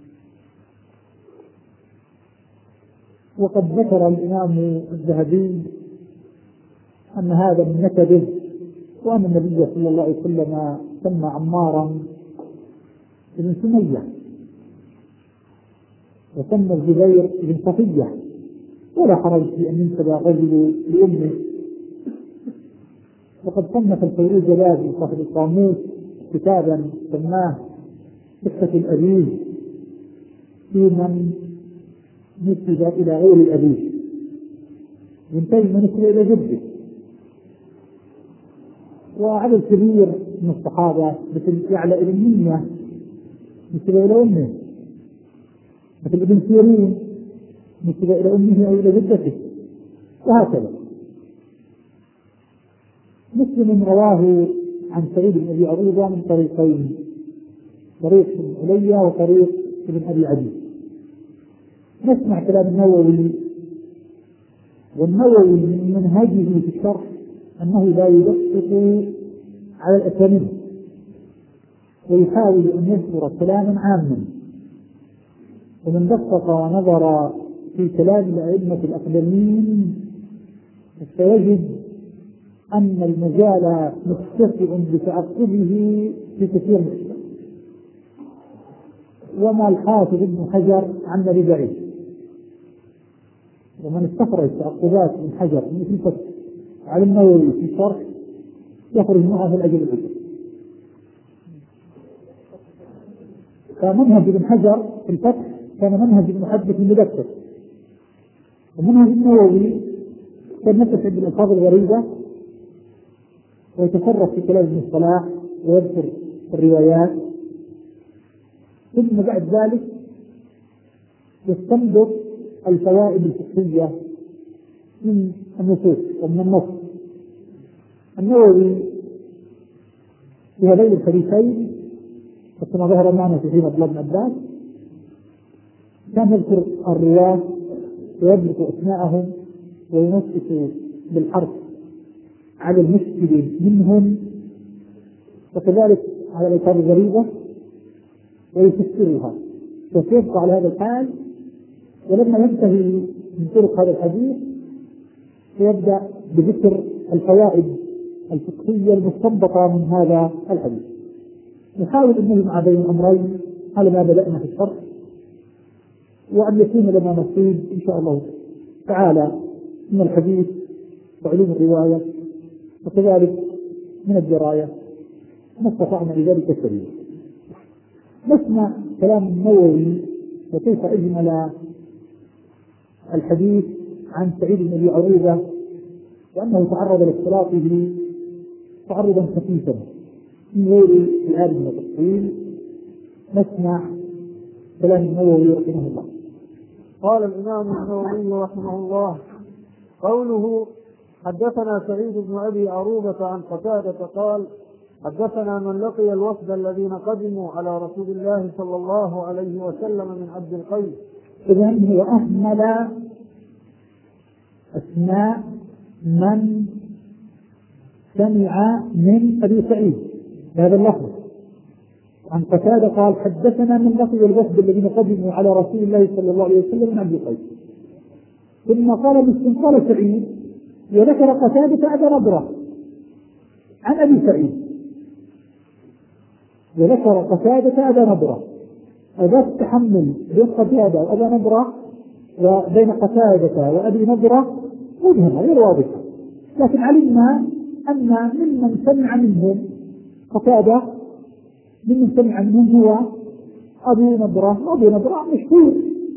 وقد ذكر الإمام الذهبي أن هذا من نكبه، وأن النبي صلى الله عليه وسلم سمى عمارا بن سمية، وسمى الزبير بن صفية، ولا حرج في أن ينسب الرجل لأمه. وقد صنف الفيروز جلال صاحب القاموس كتابا سماه قصة الأبيه في من نسب إلى غير أبيه، ينتهي من نسب إلى جده. وعدد كبير من الصحابة مثل يعلى بن منية نسب إلى أمه، مثل ابن سيرين نسب إلى أمه أو إلى جدته، وهكذا. مسلم رواه عن سعيد بن أبي عروبة من طريقين، طريق ابن علية وطريق ابن أبي عدي. نسمع كلام النووي، والنووي من منهجه في الشرح أنه لا يدقق على الأسانيد، ويحاول أن يذكر كلاما عاما. ومن دقق ونظر في كلام الأئمة الأقدمين فيجد أن المجال متسع بتعقبه في كثير من الأشياء. وما الحافظ ابن حجر عن ربعه، ومن استخرج تعقبات ابن حجر مثل الفتح على النووي في الشرح يخرج معه في الأجل الأجل. فمنهج ابن حجر في الفتح كان منهج المحدث المذكر، ومنهج النووي كان يتسع بالألفاظ الغريبة ويتصرف في كلام ابن الصلاح ويذكر الروايات، ثم بعد ذلك يستنبط الفوائد الفقهية من النصوص ومن النص. النووي في هذين الحديثين كما ظهر معنا في حديث عبد الله بن عباس كان يذكر الرواة ويضبط أسماءهم وينصف بالحرف على المشكل منهم، وكذلك على الألفاظ الغريبة ويفسرها، وسيبقى على هذا الحال. ولما ينتهي من طرق هذا الحديث سيبدأ بذكر الفوائد الفقهية المستنبطة من هذا الحديث. نحاول أن نجمع بين الأمرين على ما بدأنا في الشرح، وأن يكون لنا نصيب إن شاء الله تعالى من الحديث وعلوم الرواية، وكذلك من الدراية ما استطعنا لذلك سبيلا. نسمع كلام النووي وكيف أجمل الحديث عن سعيد بن أبي عروبة، وأنه تعرض لاختلاطه تعرضا خفيفا من غير الآن من التفصيل. نسمع كلام النووي رحمه الله. قال الإمام النووي رحمه الله: قوله حدثنا سعيد بن أبي عروبة عن قتادة قال: حدثنا من لقي الوفد الذين قدموا على رسول الله صلى الله عليه وسلم من عبد القيس. إذن هو أهمل أثناء من سمع من أبي سعيد هذا اللفظ. عن قتادة قال حدثنا من لقي الوفد الذين قدموا على رسول الله صلى الله عليه وسلم من عبد القيس. ثم قال مسلم قال سعيد وذكر قتادة أبا نضرة عن أبي سعيد، وذكر قتادة أبا نضرة. أداة التحمل بين قتادة وأبا نضرة وبين قتادة وأبي نضرة مبهمة غير واضحة، لكن علمنا أن ممن سمع منهم قتادة ممن سمع منهم هو أبو نضرة، وأبو نضرة مشهور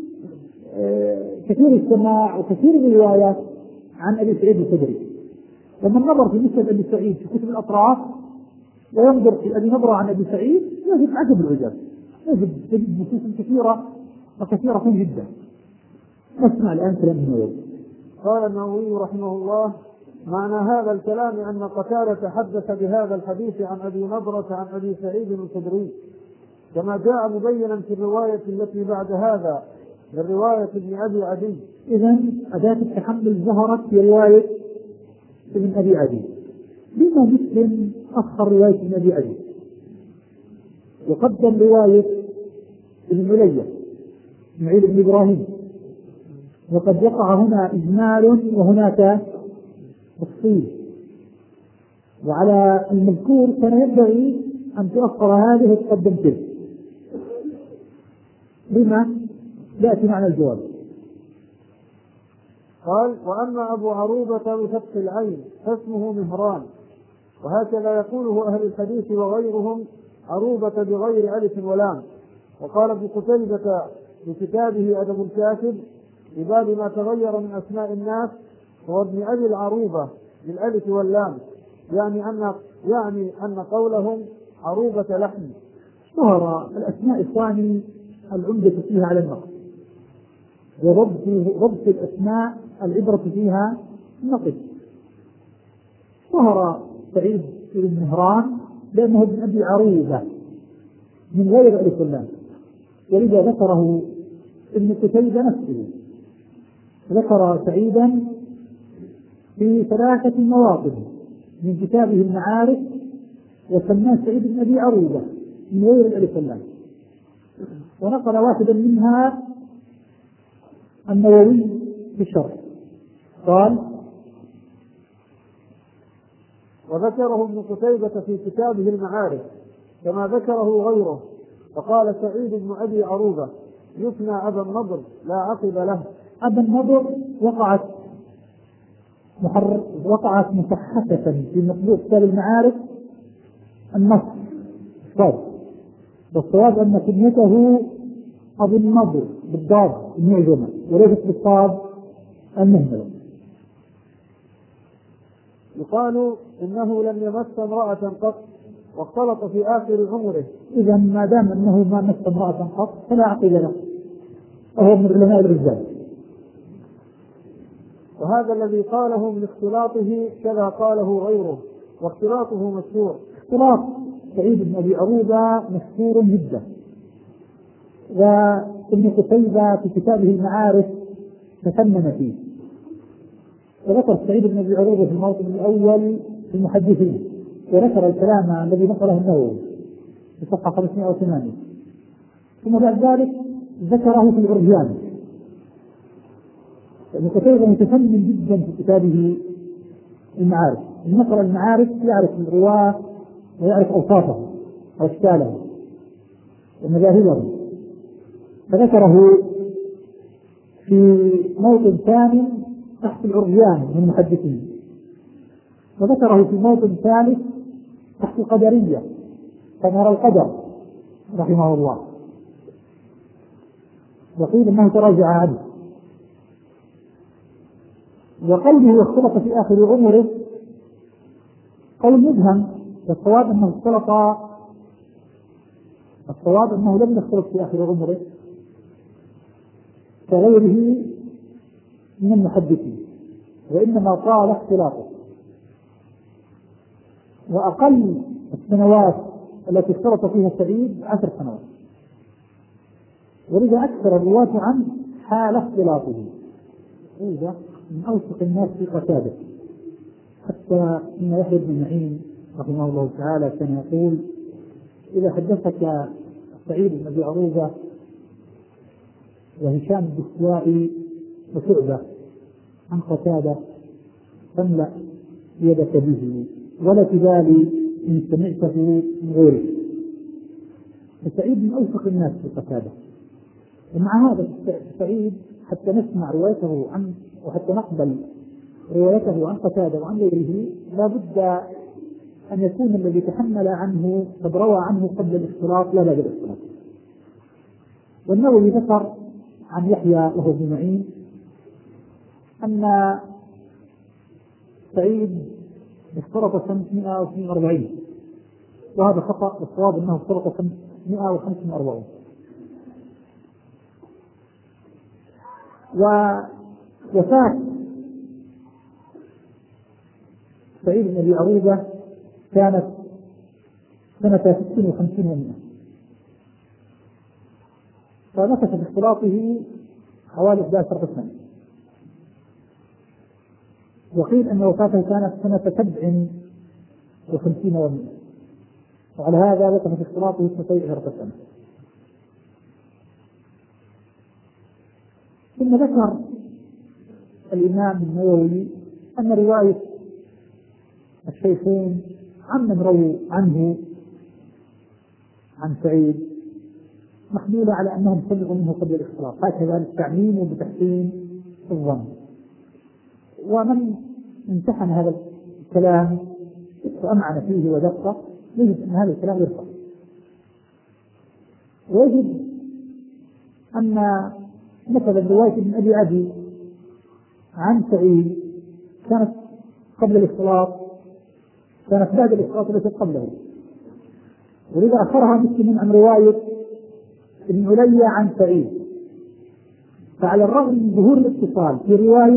كثير السماع وكثير الروايات عن أبي سعيد الخدري. لما نظر في مسند أبي سعيد في كتب الأطراف وينظر في أبي نضرة عن أبي سعيد يجد عجب العجاب، يجد تجد نصوص كثيرة وكثيرة جدا. نسمع الآن كلام النووي. قال النووي رحمه الله: معنى هذا الكلام أن قتادة تحدث بهذا الحديث عن أبي نضرة عن أبي سعيد الخدري، كما جاء مبينا في الرواية التي بعد هذا من رواية ابن أبي عدي. إذن أداة التحمل ظهرت في رواية ابن أبي عدي، بما مسلم أخر رواية ابن أبي عدي وقدم رواية ابن علية معيد بن إبراهيم، وقد وقع هنا إجمال وهناك تفصيل، وعلى المذكور كان ينبغي أن تؤخر هذه وتقدم تلك. بما يأتي معنى الجواب. قال: وأما أبو عروبة بفتح العين فاسمه مهران، وهكذا يقوله أهل الحديث وغيرهم عروبة بغير ألف ولام. وقال ابن قتيبة في كتابه أدب الكاتب في باب ما تغير من أسماء الناس هو ابن أبي العروبة بالألف واللام، يعني أن يعني أن قولهم عروبة لحم. ظهر الأسماء الثاني العمدة فيها على النقص، وضبط ضبط الأسماء العبرة فيها النقص. ظهر سعيد بن مهران لأنه ابن أبي عروبة من غير ألف واللام، ولذا ذكره ابن قتيبة نفسه، ذكر سعيدا في ثلاثة مواطن من كتابه المعارف وسماه سعيد بن أبي عروبة من غير الألف واللام، ونقل واحدا منها النووي في الشرح قال: وذكره ابن قتيبة في كتابه المعارف كما ذكره غيره، فقال سعيد بن أبي عروبة يثنى أبا النضر لا عقب له. أبا النضر وقعت محر... وقعت مصححة في مطبوع كتاب المعارف النص الصاد، والصواب أن كنيته أبو النضر بالضاد المعجمة وليست بالصاد المهملة. يقال إنه لم يمس امرأة قط واختلط في آخر عمره. إذا ما دام أنه ما مس امرأة قط فلا عقل له، وهو من علماء الرجال. وهذا الذي قاله من اختلاطه كذا قاله غيره، واختلاطه مشهور. اختلاط سعيد بن أبي عروبة مشهور جدا، وابن قتيبة في كتابه المعارف تفنن فيه، وذكر سعيد بن أبي عروبة في الموطن الأول في المحدثين، وذكر الكلام الذي نقله النووي في صفحة خمسمائة وثمانية، ثم بعد ذلك ذكره في العرجان. ابن قتيبة متفنن جدا في كتابه المعارف، من نقل المعارف يعرف الرواة ويعرف أوصافه وأشكاله ومذاهبه، فذكره في موطن ثاني تحت العرجان من المحدثين، وذكره في موطن ثالث تحت القدرية كما القدر رحمه الله، وقيل انه تراجع عنه. وقوله اختلط في اخر عمره قول مبهم، والصواب انه اختلط الصواب انه لم يختلط في اخر عمره كغيره من المحدثين، وانما طال اختلاطه. واقل السنوات التي اختلط فيها سعيد عشر سنوات، ولذا اكثر الرواة عن حال اختلاطه. من أوثق الناس في قتادة، حتى إن يحيى بن معين رحمه الله تعالى كان يقول: إذا حدثك سعيد بن أبي عروبة وهشام الدستوائي وشعبة عن قتادة فاملأ يدك به ولا تبالي إن سمعته من غيره. فسعيد من أوثق الناس في قتادة، ومع هذا سعيد حتى نسمع روايته عن وحتى نقبل روايته عن قتادة وعن غيره لا بد أن يكون الذي تحمل عنه قد روى عنه قبل الاختلاط لا بعد الاختلاط. والنووي ذكر عن يحيى وهو ابن معين أن سعيد اشترط خمسمائة واثنين وأربعين، وهذا خطأ، والصواب أنه اشترط خمسمائة وخمسة وأربعين. ووفاة سعيد بن أبي عروبة كانت سنة ست وخمسين ومئة، فمكث في اختلاطه حوالي إحدى عشرة سنة. وقيل أن وفاته كانت سنة سبع وخمسين ومئة، وعلى هذا مكث في اختلاطه اثنتي عشرة سنة. ثم ذكر الإمام النووي أن رواية الشيخين عمن رووا عنه عن سعيد محمولة على أنهم سمعوا منه قبل الاختلاط، هكذا للتعميم بتحسين الظن. ومن امتحن هذا الكلام وأمعن فيه ودقق يجد أن هذا الكلام يرفع، ويجد أن مثلا رواية ابن أبي عدي عن سعيد كانت قبل الاختلاط، كانت بعد الاختلاط ليست قبله، ولذا أخرها مسلم عن رواية ابن علي عن سعيد. فعلى الرغم من ظهور الاتصال في رواية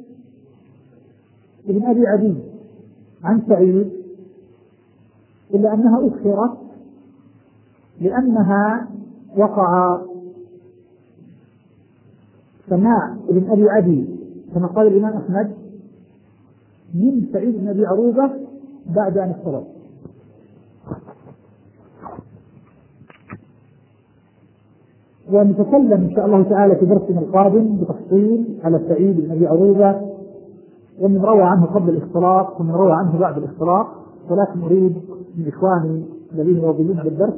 ابن أبي عدي عن سعيد إلا أنها أخرت لأنها وقع سماع ابن أبي عدي كما قال الإمام أحمد من سعيد بن أبي عروبة بعد أن اختلط. ونتكلم إن شاء الله تعالى في درسنا القادم بتفصيل على سعيد بن أبي عروبة ومن روى عنه قبل الاختلاط ومن روى عنه بعد الاختلاط، ولكن أريد من إخواني الذين يوظفون بالدرس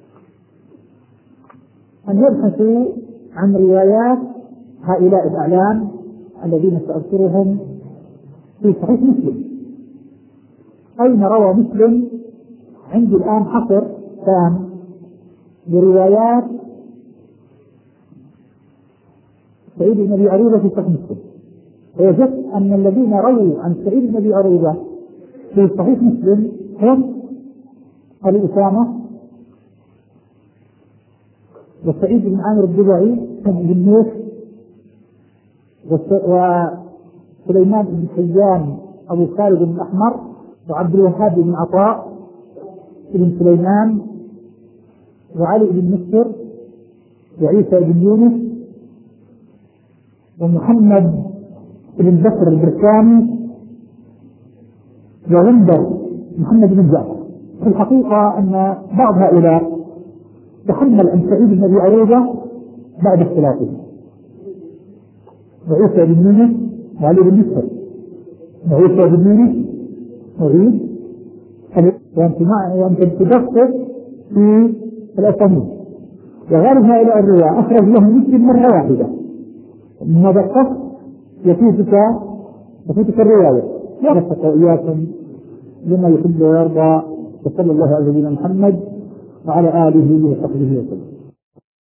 أن يبحثوا عن روايات هؤلاء الأعلام الذين سأذكرهم في صحيح مسلم. أين روى مسلم؟ عندي الآن حصر تام بروايات سعيد بن أبي عروبة في صحيح مسلم، ووجدت أن الذين رووا عن سعيد بن أبي عروبة في صحيح مسلم هم أبي أسامة وسعيد بن عامر الجزعي بن نوح وسليمان بن حيان أبو خالد بن الأحمر وعبد الوهاب بن عطاء بن سليمان وعلي بن مسر وعيسى بن يونس ومحمد بن بكر البركاني وغندر محمد بن جعفر. في الحقيقة أن بعض هؤلاء تحمل عن سعيد بن أبي عروبة بعد اختلاطه، وعيسى بن يونس وعلي بن مسر وعيسى بن يونس وعيد وأنت تدقق في الأسانيد. وغالب هؤلاء الرواة أخرج لهم مسلم مرة واحدة، ما دققت يفوتك يفوتك الرواية. وفق إياكم لما يحب ويرضى، وصلى الله على نبينا محمد وعلى آله وصحبه وسلم.